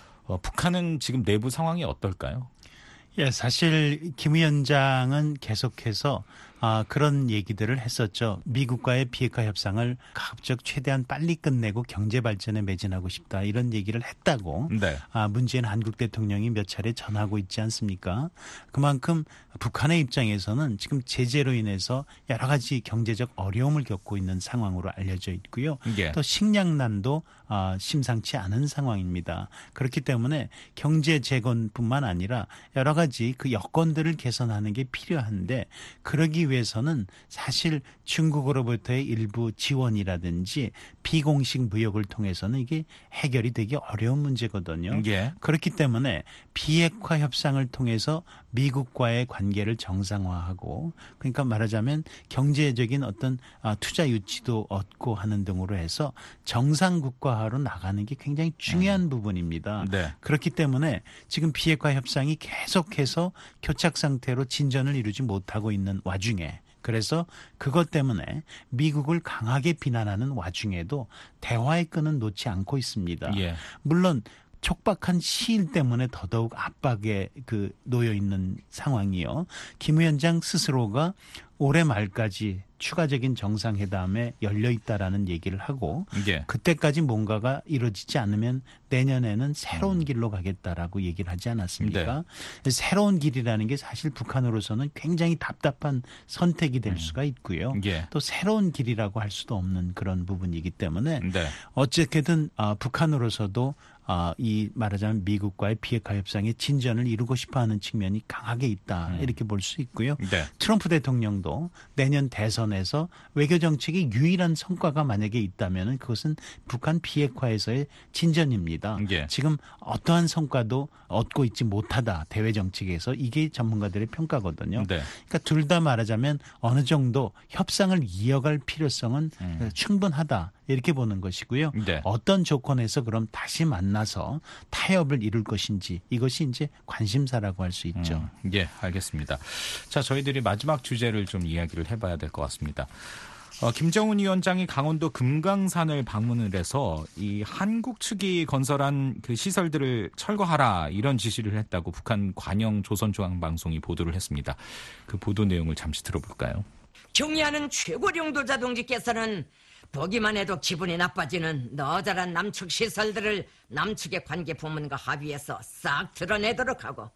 북한은 지금 내부 상황이 어떨까요? 예, 사실 김 위원장은 계속해서 그런 얘기들을 했었죠. 미국과의 비핵화 협상을 가급적 최대한 빨리 끝내고 경제 발전에 매진하고 싶다. 이런 얘기를 했다고 문재인 한국 대통령이 몇 차례 전하고 있지 않습니까? 그만큼 북한의 입장에서는 지금 제재로 인해서 여러 가지 경제적 어려움을 겪고 있는 상황으로 알려져 있고요. 또 식량난도 심상치 않은 상황입니다. 그렇기 때문에 경제 재건뿐만 아니라 여러 가지 그 여건들을 개선하는 게 필요한데 그러기 위해서는 사실 중국으로부터의 일부 지원이라든지 비공식 무역을 통해서는 이게 해결이 되기 어려운 문제거든요. 그렇기 때문에 비핵화 협상을 통해서 미국과의 관계를 정상화하고 그러니까 말하자면 경제적인 어떤 투자 유치도 얻고 하는 등으로 해서 정상 국가화로 나가는 게 굉장히 중요한 부분입니다. 그렇기 때문에 지금 비핵화 협상이 계속해서 교착 상태로 진전을 이루지 못하고 있는 와중에 그래서 그것 때문에 미국을 강하게 비난하는 와중에도 대화의 끈은 놓지 않고 있습니다. 물론 촉박한 시일 때문에 더더욱 압박에 놓여 있는 상황이요. 김 위원장 스스로가 올해 말까지 추가적인 정상회담에 열려 있다라는 얘기를 하고 그때까지 뭔가가 이루어지지 않으면 내년에는 새로운 길로 가겠다라고 얘기를 하지 않았습니까? 새로운 길이라는 게 사실 북한으로서는 굉장히 답답한 선택이 될 수가 있고요. 또 새로운 길이라고 할 수도 없는 그런 부분이기 때문에 어쨌든 북한으로서도 이 말하자면 미국과의 비핵화 협상의 진전을 이루고 싶어하는 측면이 강하게 있다 이렇게 볼 수 있고요. 트럼프 대통령도 내년 대선에서 외교 정책의 유일한 성과가 만약에 있다면 그것은 북한 비핵화에서의 진전입니다. 지금 어떠한 성과도 얻고 있지 못하다 대외 정책에서 이게 전문가들의 평가거든요. 그러니까 둘 다 말하자면 어느 정도 협상을 이어갈 필요성은 충분하다. 이렇게 보는 것이고요. 어떤 조건에서 그럼 다시 만나서 타협을 이룰 것인지 이것이 이제 관심사라고 할 수 있죠. 알겠습니다. 자, 저희들이 마지막 주제를 좀 이야기를 해봐야 될 것 같습니다. 김정은 위원장이 강원도 금강산을 방문을 해서 이 한국 측이 건설한 그 시설들을 철거하라 이런 지시를 했다고 북한 관영 조선중앙방송이 보도를 했습니다. 그 보도 내용을 잠시 들어볼까요? 경의하는 최고령도자 동지께서는 보기만 해도 기분이 나빠지는 너저란 남측 시설들을 남측의 관계 부문과 합의해서 싹 드러내도록 하고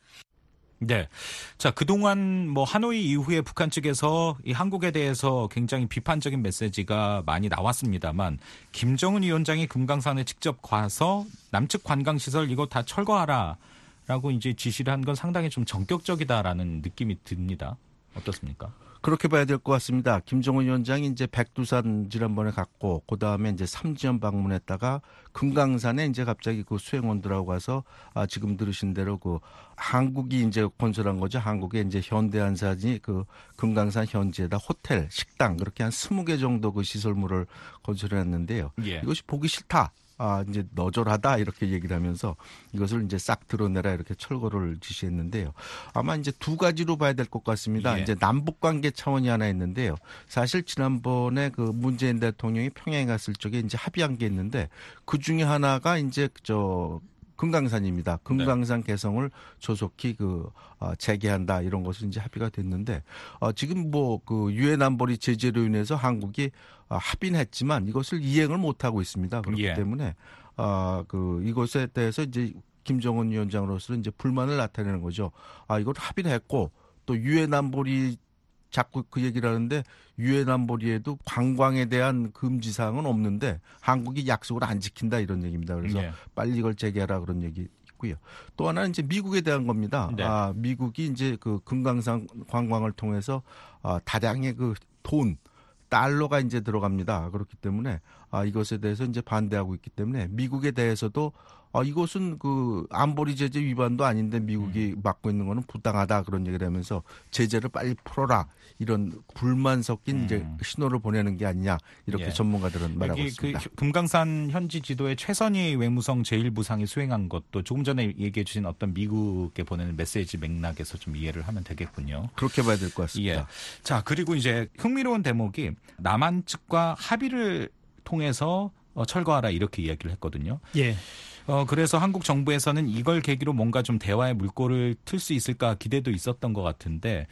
자, 그동안 뭐 하노이 이후에 북한 측에서 이 한국에 대해서 굉장히 비판적인 메시지가 많이 나왔습니다만 김정은 위원장이 금강산에 직접 가서 남측 관광시설 이거 다 철거하라라고 이제 지시를 한 건 상당히 좀 전격적이다라는 느낌이 듭니다. 어떻습니까? 그렇게 봐야 될 것 같습니다. 김정은 위원장이 이제 백두산 지난번에 갔고, 그 다음에 이제 삼지연 방문했다가 금강산에 이제 갑자기 그 수행원들하고 가서 지금 들으신 대로 그 한국이 이제 건설한 거죠. 한국의 이제 현대한산이 그 금강산 현지에다 호텔, 식당 그렇게 한 20개 정도 그 시설물을 건설했는데요. 이것이 보기 싫다. 이제 너절하다 이렇게 얘기를 하면서 이것을 이제 싹 드러내라 이렇게 철거를 지시했는데요. 아마 이제 두 가지로 봐야 될 것 같습니다. 이제 남북 관계 차원이 하나 있는데요. 사실 지난번에 그 문재인 대통령이 평양에 갔을 적에 이제 합의한 게 있는데 그 중에 하나가 이제 금강산입니다. 금강산 개성을 조속히 재개한다 이런 것이 이제 합의가 됐는데 지금 그 유엔 안보리 제재로 인해서 한국이 합의는 했지만 이것을 이행을 못 하고 있습니다. 그렇기 때문에 이것에 대해서 이제 김정은 위원장으로서는 이제 불만을 나타내는 거죠. 이걸 합의를 했고 또 유엔 안보리 자꾸 그 얘기를 하는데 유엔 안보리에도 관광에 대한 금지 사항은 없는데 한국이 약속을 안 지킨다 이런 얘기입니다. 그래서 빨리 이걸 재개하라 그런 얘기 있고요. 또 하나는 이제 미국에 대한 겁니다. 네. 미국이 이제 그 금강산 관광을 통해서 다량의 그 돈 달러가 이제 들어갑니다. 그렇기 때문에 이것에 대해서 이제 반대하고 있기 때문에 미국에 대해서도 이것은 그 안보리 제재 위반도 아닌데 미국이 맡고 있는 거는 부당하다 그런 얘기를 하면서 제재를 빨리 풀어라 이런 불만 섞인 이제 신호를 보내는 게 아니냐 이렇게 전문가들은 말하고 있습니다. 금강산 현지 지도에 최선희 외무성 제1부상이 수행한 것도 조금 전에 얘기해 주신 어떤 미국에 보내는 메시지 맥락에서 좀 이해를 하면 되겠군요. 그렇게 봐야 될 것 같습니다. 자, 그리고 이제 흥미로운 대목이 남한 측과 합의를 통해서 철거하라 이렇게 이야기를 했거든요. 예. 그래서 한국 정부에서는 이걸 계기로 뭔가 좀 대화의 물꼬를 틀 수 있을까 기대도 있었던 것 같은데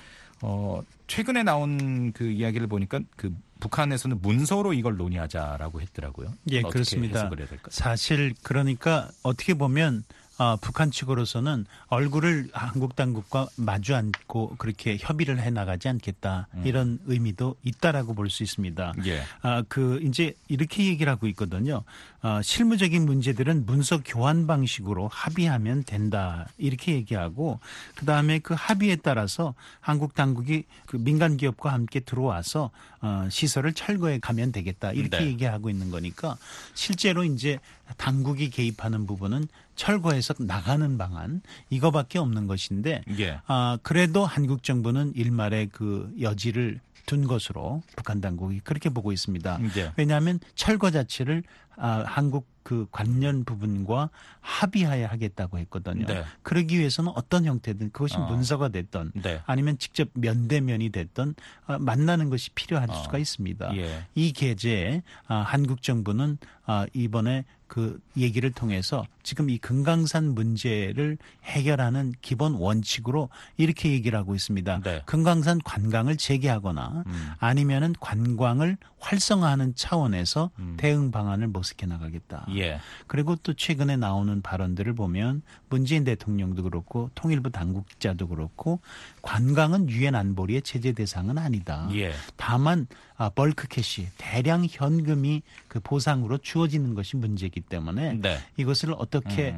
최근에 나온 그 이야기를 보니까 그 북한에서는 문서로 이걸 논의하자라고 했더라고요. 예, 어떻게 그렇습니다. 해석을 해야 될까요? 사실 그러니까 어떻게 보면 북한 측으로서는 얼굴을 한국 당국과 마주 앉고 그렇게 협의를 해 나가지 않겠다 이런 의미도 있다라고 볼 수 있습니다. 예. 이제 이렇게 얘기를 하고 있거든요. 실무적인 문제들은 문서 교환 방식으로 합의하면 된다 이렇게 얘기하고 그 다음에 그 합의에 따라서 한국 당국이 그 민간 기업과 함께 들어와서 시설을 철거해 가면 되겠다 이렇게 얘기하고 있는 거니까 실제로 이제 당국이 개입하는 부분은 철거해서 나가는 방안 이거밖에 없는 것인데 그래도 한국 정부는 일말의 그 여지를 둔 것으로 북한 당국이 그렇게 보고 있습니다. 왜냐하면 철거 자체를 한국 그 관련 부분과 합의하여 하겠다고 했거든요. 그러기 위해서는 어떤 형태든 그것이 문서가 됐던 아니면 직접 면대면이 됐던 만나는 것이 필요할 수가 있습니다. 이 계제에 한국 정부는 이번에 그 얘기를 통해서 지금 이 금강산 문제를 해결하는 기본 원칙으로 이렇게 얘기를 하고 있습니다. 금강산 관광을 재개하거나 아니면은 관광을 활성화하는 차원에서 대응 방안을 모색해 나가겠다. 그리고 또 최근에 나오는 발언들을 보면 문재인 대통령도 그렇고 통일부 당국자도 그렇고 관광은 유엔 안보리의 제재 대상은 아니다. 다만 벌크 캐시 대량 현금이 그 보상으로 주어지는 것이 문제이기 때문에 이것을 어떻게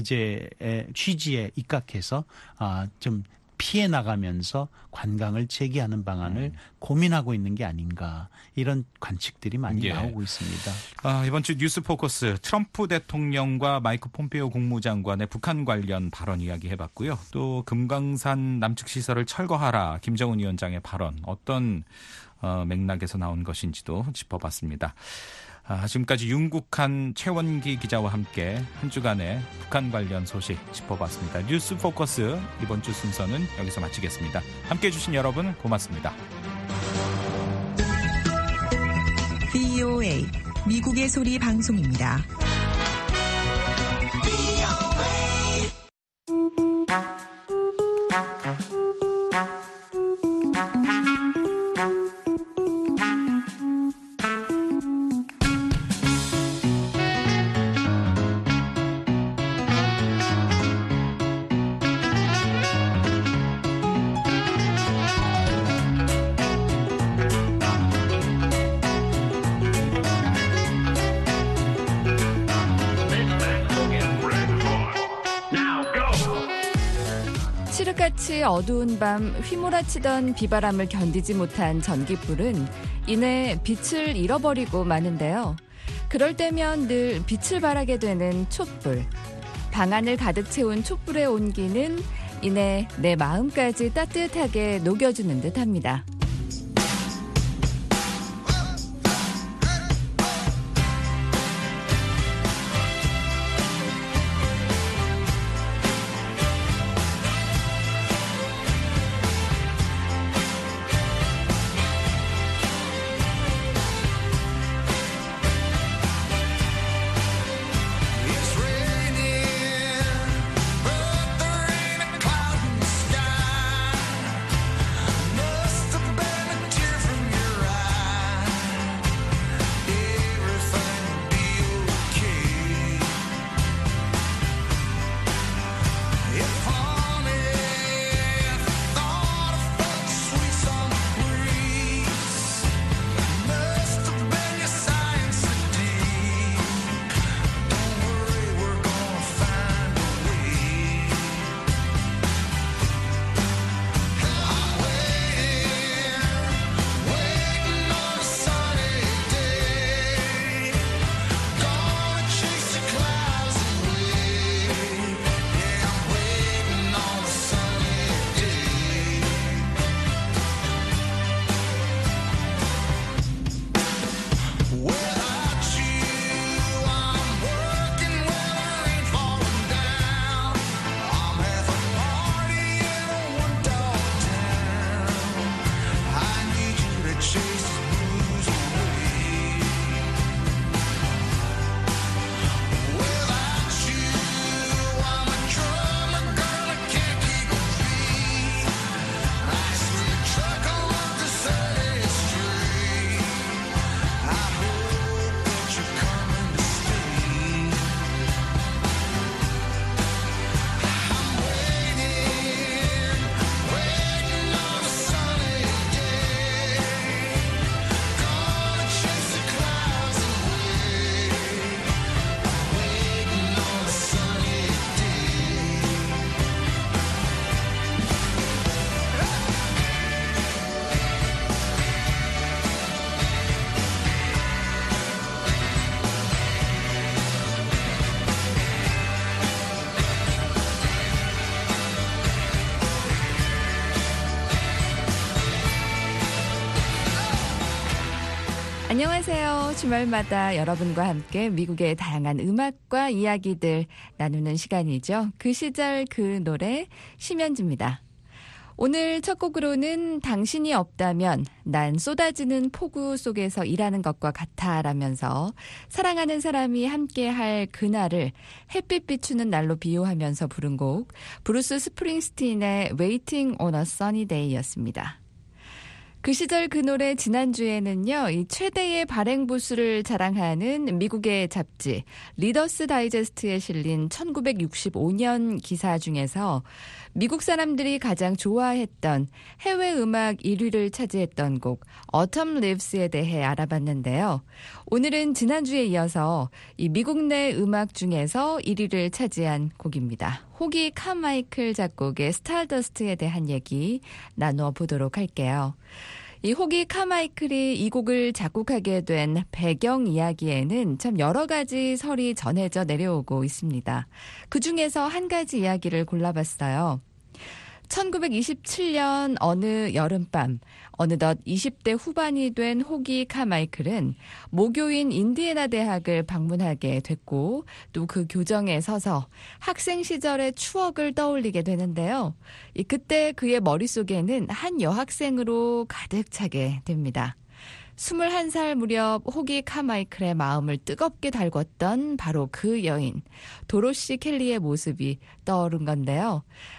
제재의 취지에 입각해서 좀 피해 나가면서 관광을 재개하는 방안을 고민하고 있는 게 아닌가 이런 관측들이 많이 나오고 있습니다. 이번 주 뉴스 포커스 트럼프 대통령과 마이크 폼페이오 국무장관의 북한 관련 발언 이야기해봤고요. 또 금강산 남측 시설을 철거하라 김정은 위원장의 발언 어떤 맥락에서 나온 것인지도 짚어봤습니다. 지금까지 윤국한 최원기 기자와 함께 한 주간의 북한 관련 소식 짚어봤습니다. 뉴스 포커스 이번 주 순서는 여기서 마치겠습니다. 함께해 주신 여러분 고맙습니다. VOA 미국의 소리 방송입니다. 칠흑같이 어두운 밤 휘몰아치던 비바람을 견디지 못한 전깃불은 이내 빛을 잃어버리고 마는데요. 그럴 때면 늘 빛을 발하게 되는 촛불. 방 안을 가득 채운 촛불의 온기는 이내 내 마음까지 따뜻하게 녹여주는 듯합니다. 안녕하세요. 주말마다 여러분과 함께 미국의 다양한 음악과 이야기들 나누는 시간이죠. 그 시절 그 노래 심연지입니다. 오늘 첫 곡으로는 당신이 없다면 난 쏟아지는 폭우 속에서 일하는 것과 같아 라면서 사랑하는 사람이 함께할 그날을 햇빛 비추는 날로 비유하면서 부른 곡 브루스 스프링스틴의 Waiting on a Sunny Day였습니다. 그 시절 그 노래 지난주에는요. 이 최대의 발행 부수를 자랑하는 미국의 잡지 리더스 다이제스트에 실린 1965년 기사 중에서 미국 사람들이 가장 좋아했던 해외 음악 1위를 차지했던 곡 Autumn Leaves에 대해 알아봤는데요. 오늘은 지난주에 이어서 이 미국 내 음악 중에서 1위를 차지한 곡입니다. 호기 카마이클 작곡의 스타더스트에 대한 얘기 나누어 보도록 할게요. 이 호기 카마이클이 이 곡을 작곡하게 된 배경 이야기에는 참 여러 가지 설이 전해져 내려오고 있습니다. 그중에서 한 가지 이야기를 골라봤어요. 1927년 어느 여름밤 어느덧 20대 후반이 된 호기 카마이클은 모교인 인디애나 대학을 방문하게 됐고 또 그 교정에 서서 학생 시절의 추억을 떠올리게 되는데요. 그때 그의 머릿속에는 한 여학생으로 가득 차게 됩니다. 21살 무렵 호기 카마이클의 마음을 뜨겁게 달궜던 바로 그 여인 도로시 켈리의 모습이 떠오른 건데요.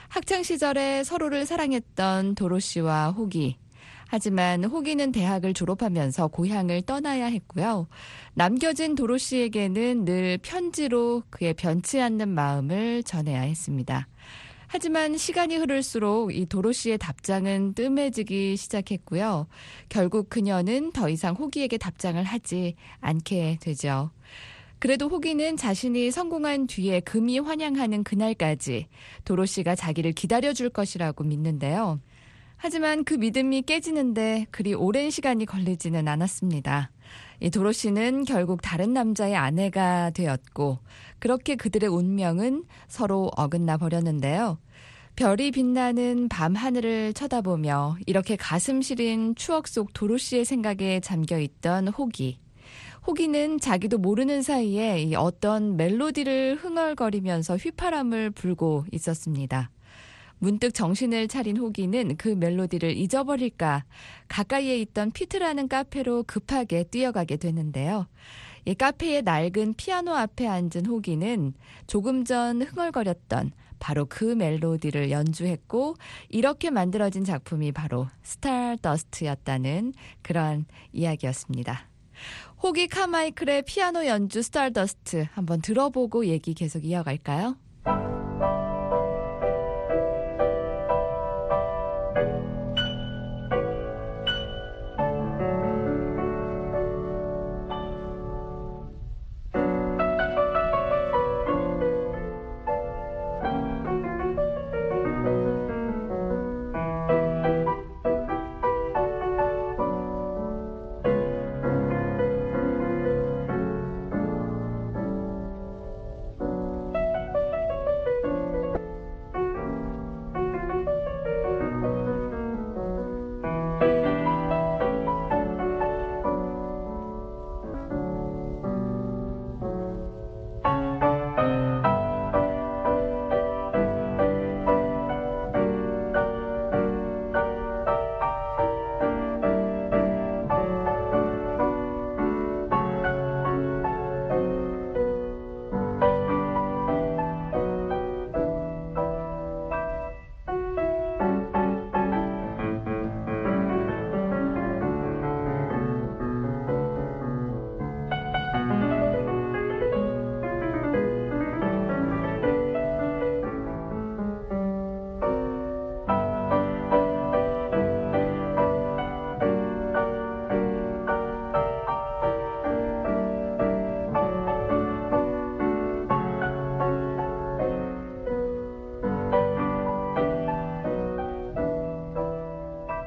학창시절에 서로를 사랑했던 도로시와 호기. 하지만 호기는 대학을 졸업하면서 고향을 떠나야 했고요. 남겨진 도로시에게는 늘 편지로 그의 변치 않는 마음을 전해야 했습니다. 하지만 시간이 흐를수록 이 도로시의 답장은 뜸해지기 시작했고요. 결국 그녀는 더 이상 호기에게 답장을 하지 않게 되죠. 그래도 호기는 자신이 성공한 뒤에 금이 환영하는 그날까지 도로시가 자기를 기다려줄 것이라고 믿는데요. 하지만 그 믿음이 깨지는데 그리 오랜 시간이 걸리지는 않았습니다. 이 도로시는 결국 다른 남자의 아내가 되었고 그렇게 그들의 운명은 서로 어긋나 버렸는데요. 별이 빛나는 밤 하늘을 쳐다보며 이렇게 가슴 시린 추억 속 도로시의 생각에 잠겨있던 호기. 호기는 자기도 모르는 사이에 이 어떤 멜로디를 흥얼거리면서 휘파람을 불고 있었습니다. 문득 정신을 차린 호기는 그 멜로디를 잊어버릴까 가까이에 있던 피트라는 카페로 급하게 뛰어가게 되는데요. 이 카페의 낡은 피아노 앞에 앉은 호기는 조금 전 흥얼거렸던 바로 그 멜로디를 연주했고 이렇게 만들어진 작품이 바로 스타더스트였다는 그런 이야기였습니다. 호기 카마이클의 피아노 연주 스타더스트 한번 들어보고 얘기 계속 이어갈까요?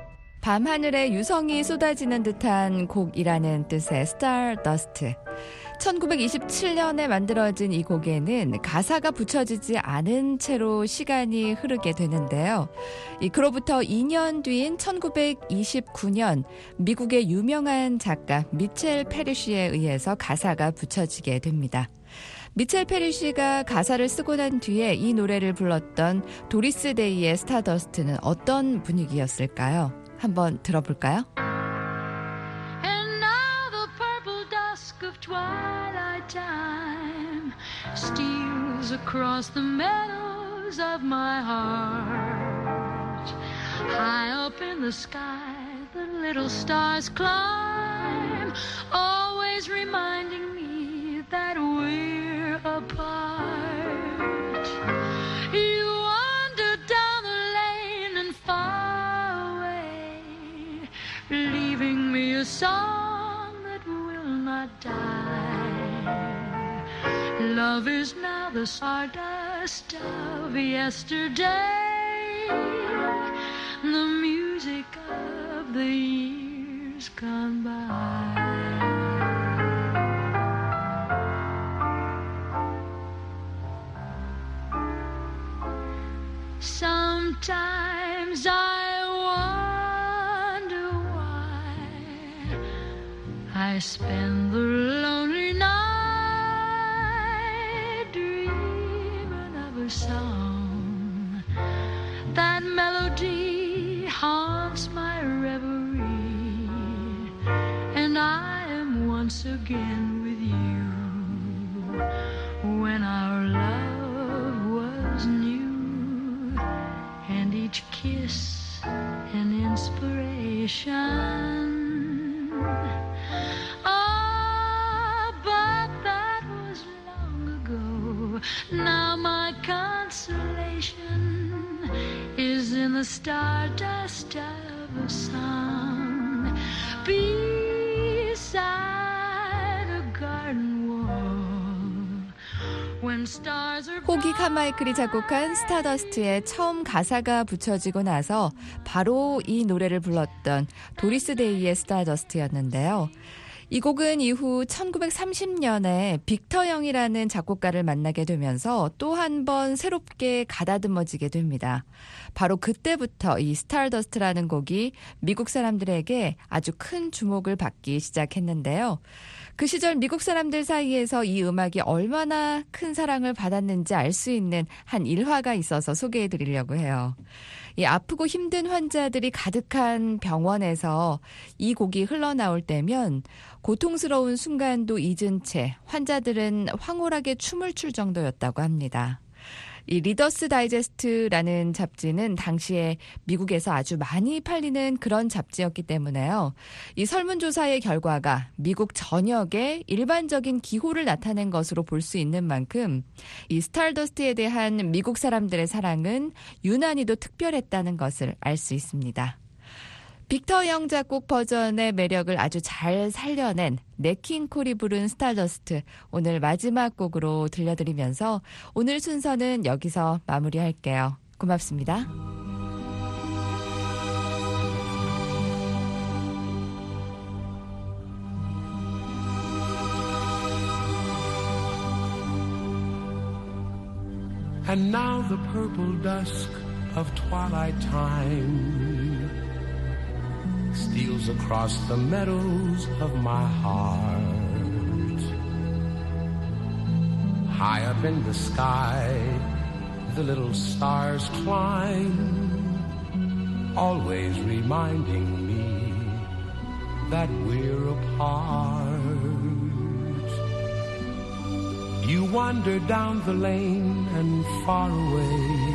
밤하늘에 유성이 쏟아지는 듯한 곡이라는 뜻의 스타더스트. 1927년에 만들어진 이 곡에는 가사가 붙여지지 않은 채로 시간이 흐르게 되는데요. 그로부터 2년 뒤인 1929년 미국의 유명한 작가 미첼 페리쉬에 의해서 가사가 붙여지게 됩니다. 미첼 페리쉬가 가사를 쓰고 난 뒤에 이 노래를 불렀던 도리스 데이의 스타더스트는 어떤 분위기였을까요? 한번 들어볼까요? And now the purple dusk of twilight time steals across the meadows of my heart. High up in the sky, the little stars climb, always reminding me that we're apart. You wander down the lane and far away, leaving me a song that will not die. Love is now the stardust of yesterday, the music of the years gone by. Sometimes I wonder why I spend the lonely night dreaming of a song. That melody haunts my reverie, and I am once again with you when our love was new. And each kiss an inspiration. Ah, but that was long ago. Now my consolation is in the stardust of a song beside a garden wall. 호기 카마이클이 작곡한 스타더스트에 처음 가사가 붙여지고 나서 바로 이 노래를 불렀던 도리스 데이의 스타더스트였는데요. 이 곡은 이후 1930년에 빅터 영이라는 작곡가를 만나게 되면서 또 한 번 새롭게 가다듬어지게 됩니다. 바로 그때부터 이 스타더스트라는 곡이 미국 사람들에게 아주 큰 주목을 받기 시작했는데요. 그 시절 미국 사람들 사이에서 이 음악이 얼마나 큰 사랑을 받았는지 알 수 있는 한 일화가 있어서 소개해드리려고 해요. 이 아프고 힘든 환자들이 가득한 병원에서 이 곡이 흘러나올 때면 고통스러운 순간도 잊은 채 환자들은 황홀하게 춤을 출 정도였다고 합니다. 이 리더스 다이제스트라는 잡지는 당시에 미국에서 아주 많이 팔리는 그런 잡지였기 때문에요. 이 설문조사의 결과가 미국 전역에 일반적인 기호를 나타낸 것으로 볼 수 있는 만큼 이 스타더스트에 대한 미국 사람들의 사랑은 유난히도 특별했다는 것을 알 수 있습니다. 빅터 영 작곡 버전의 매력을 아주 잘 살려낸 넷 킹 콜이 부른 스타더스트, 오늘 마지막 곡으로 들려드리면서 오늘 순서는 여기서 마무리할게요. 고맙습니다. And now the purple dusk of twilight time steals across the meadows of my heart. High up in the sky, the little stars climb, always reminding me that we're apart. You wander down the lane and far away,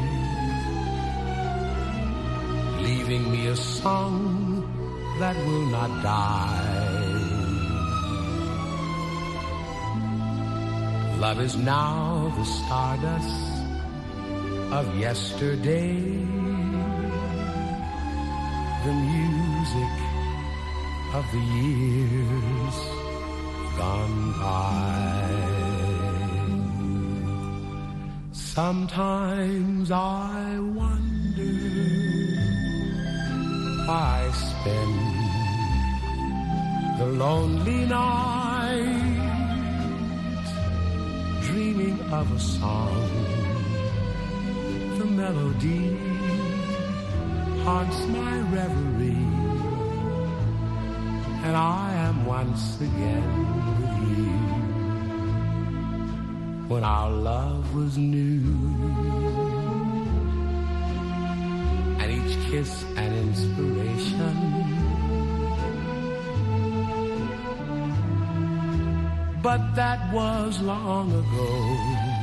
leaving me a song that will not die. Love is now the stardust of yesterday, the music of the years gone by. Sometimes I wonder I spend the lonely night dreaming of a song. The melody haunts my reverie, and I am once again with you. When our love was new, and each kiss an inspiration, but that was long ago.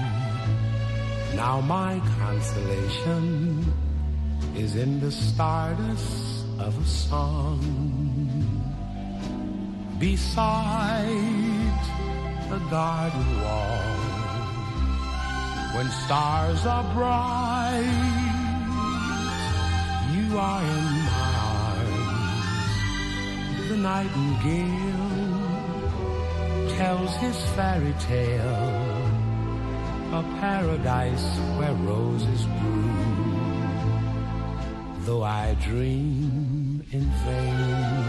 Now my consolation is in the stardust of a song beside a garden wall. When stars are bright, you are in my arms. The nightingale tells his fairy tale, a paradise where roses bloom. Though I dream in vain,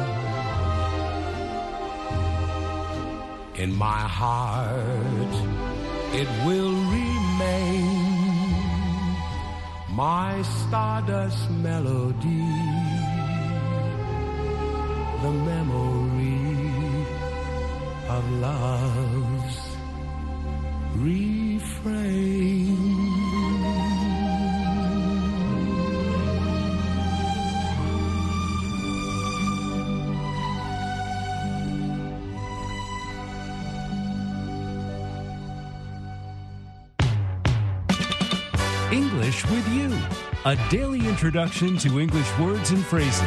in my heart it will remain, my stardust melody, the memory of love's refrain. English with You, a daily introduction to English words and phrases.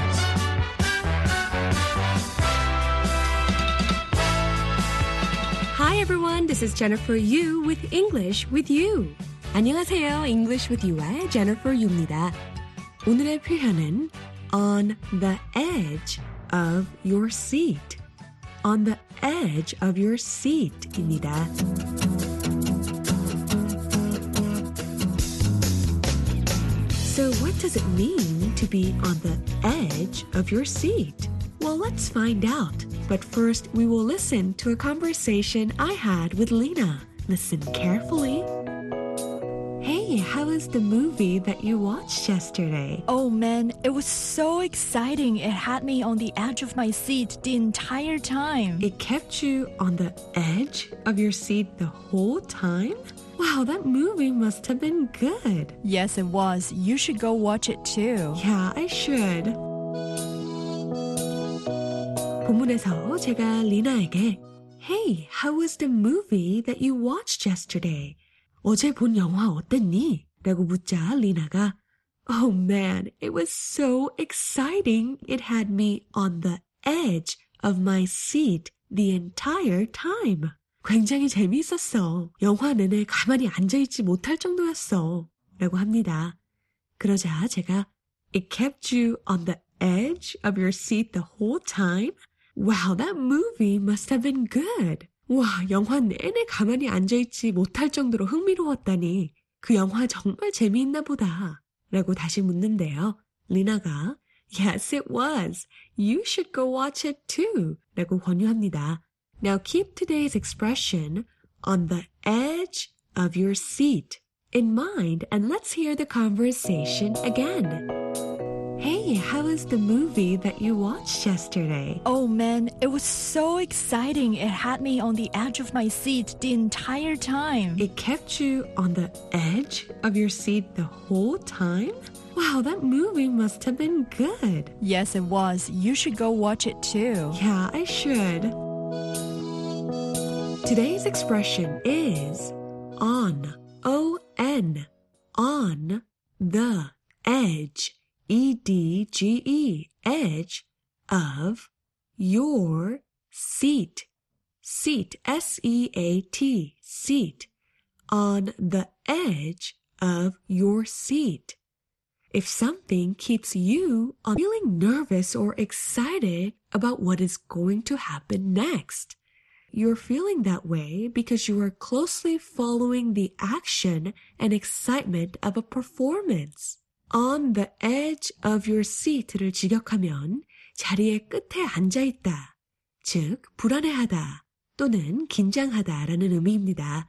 Hi everyone, this is Jennifer Yu with English with You. 안녕하세요, English with You의 Jennifer Yu입니다. 오늘의 표현은 on the edge of your seat. On the edge of your seat입니다. So what does it mean to be on the edge of your seat? Well, let's find out. But first, we will listen to a conversation I had with Lena. Listen carefully. Hey, how was the movie that you watched yesterday? Oh man, it was so exciting. It had me on the edge of my seat the entire time. It kept you on the edge of your seat the whole time? Wow, that movie must have been good. Yes, it was. You should go watch it too. Yeah, I should. 본문에서 제가 리나에게 Hey, how was the movie that you watched yesterday? 어제 본 영화 어땠니? 라고 묻자 리나가 Oh man, it was so exciting. It had me on the edge of my seat the entire time. 굉장히 재미있었어. 영화 내내 가만히 앉아있지 못할 정도였어. 라고 합니다. 그러자 제가 It kept you on the edge of your seat the whole time? Wow, that movie must have been good. 와, 영화 내내 가만히 앉아있지 못할 정도로 흥미로웠다니 그 영화 정말 재미있나 보다. 라고 다시 묻는데요. 리나가 Yes, it was. You should go watch it too. 라고 권유합니다. Now keep today's expression on the edge of your seat in mind and let's hear the conversation again. Hey, how was the movie that you watched yesterday? Oh man, it was so exciting. It had me on the edge of my seat the entire time. It kept you on the edge of your seat the whole time? Wow, that movie must have been good. Yes, it was. You should go watch it too. Yeah, I should. Today's expression is on, O-N, on the edge, E-D-G-E, edge of your seat. Seat, S-E-A-T, seat. On the edge of your seat. If something keeps you feeling nervous or excited about what is going to happen next, you're feeling that way because you are closely following the action and excitement of a performance. On the edge of your seat를 직역하면 자리의 끝에 앉아있다, 즉 불안해하다 또는 긴장하다라는 의미입니다.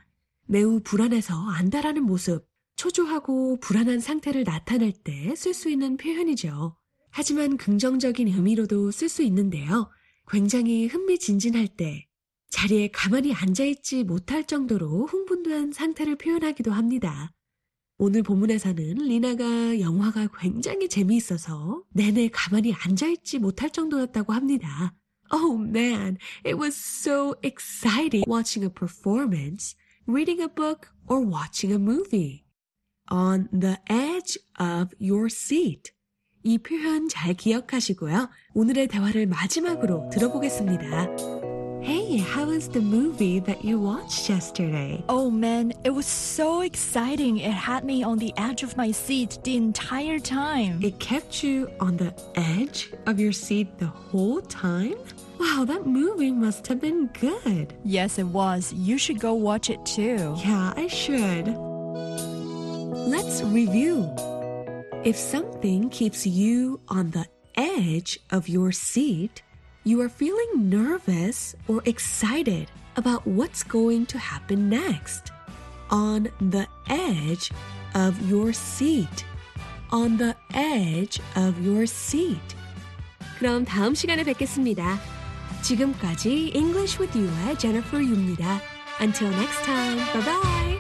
매우 불안해서 안다라는 모습, 초조하고 불안한 상태를 나타낼 때 쓸 수 있는 표현이죠. 하지만 긍정적인 의미로도 쓸 수 있는데요. 굉장히 흥미진진할 때, 자리에 가만히 앉아있지 못할 정도로 흥분된 상태를 표현하기도 합니다. 오늘 본문에서는 리나가 영화가 굉장히 재미있어서 내내 가만히 앉아있지 못할 정도였다고 합니다. Oh man, it was so exciting watching a performance, reading a book, or watching a movie. On the edge of your seat. 이 표현 잘 기억하시고요. 오늘의 대화를 마지막으로 들어보겠습니다. Hey, how was the movie that you watched yesterday? Oh man, it was so exciting. It had me on the edge of my seat the entire time. It kept you on the edge of your seat the whole time? Wow, that movie must have been good. Yes, it was. You should go watch it too. Yeah, I should. Let's review. If something keeps you on the edge of your seat, you are feeling nervous or excited about what's going to happen next. On the edge of your seat. On the edge of your seat. 그럼 다음 시간에 뵙겠습니다. 지금까지 English with You의 Jennifer Yu입니다. Until next time, bye-bye.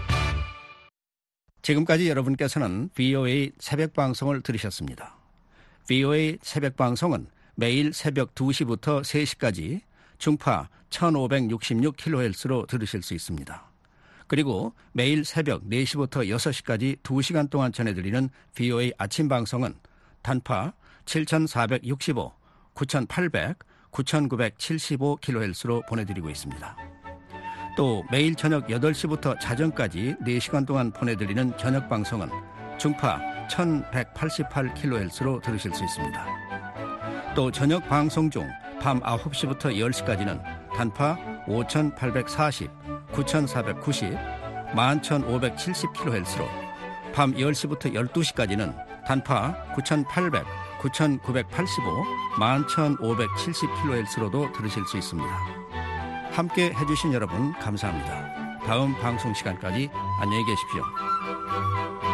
지금까지 여러분께서는 VOA 새벽 방송을 들으셨습니다. VOA 새벽 방송은 매일 새벽 2시부터 3시까지 중파 1566kHz로 들으실 수 있습니다. 그리고 매일 새벽 4시부터 6시까지 2시간 동안 전해드리는 VOA 아침 방송은 단파 7465, 9800, 9975kHz로 보내드리고 있습니다. 또 매일 저녁 8시부터 자정까지 4시간 동안 보내드리는 저녁 방송은 중파 1188kHz로 들으실 수 있습니다. 또 저녁 방송 중 밤 9시부터 10시까지는 단파 5840, 9490, 11570kHz로 밤 10시부터 12시까지는 단파 9800, 9985, 11570kHz로도 들으실 수 있습니다. 함께 해주신 여러분 감사합니다. 다음 방송 시간까지 안녕히 계십시오.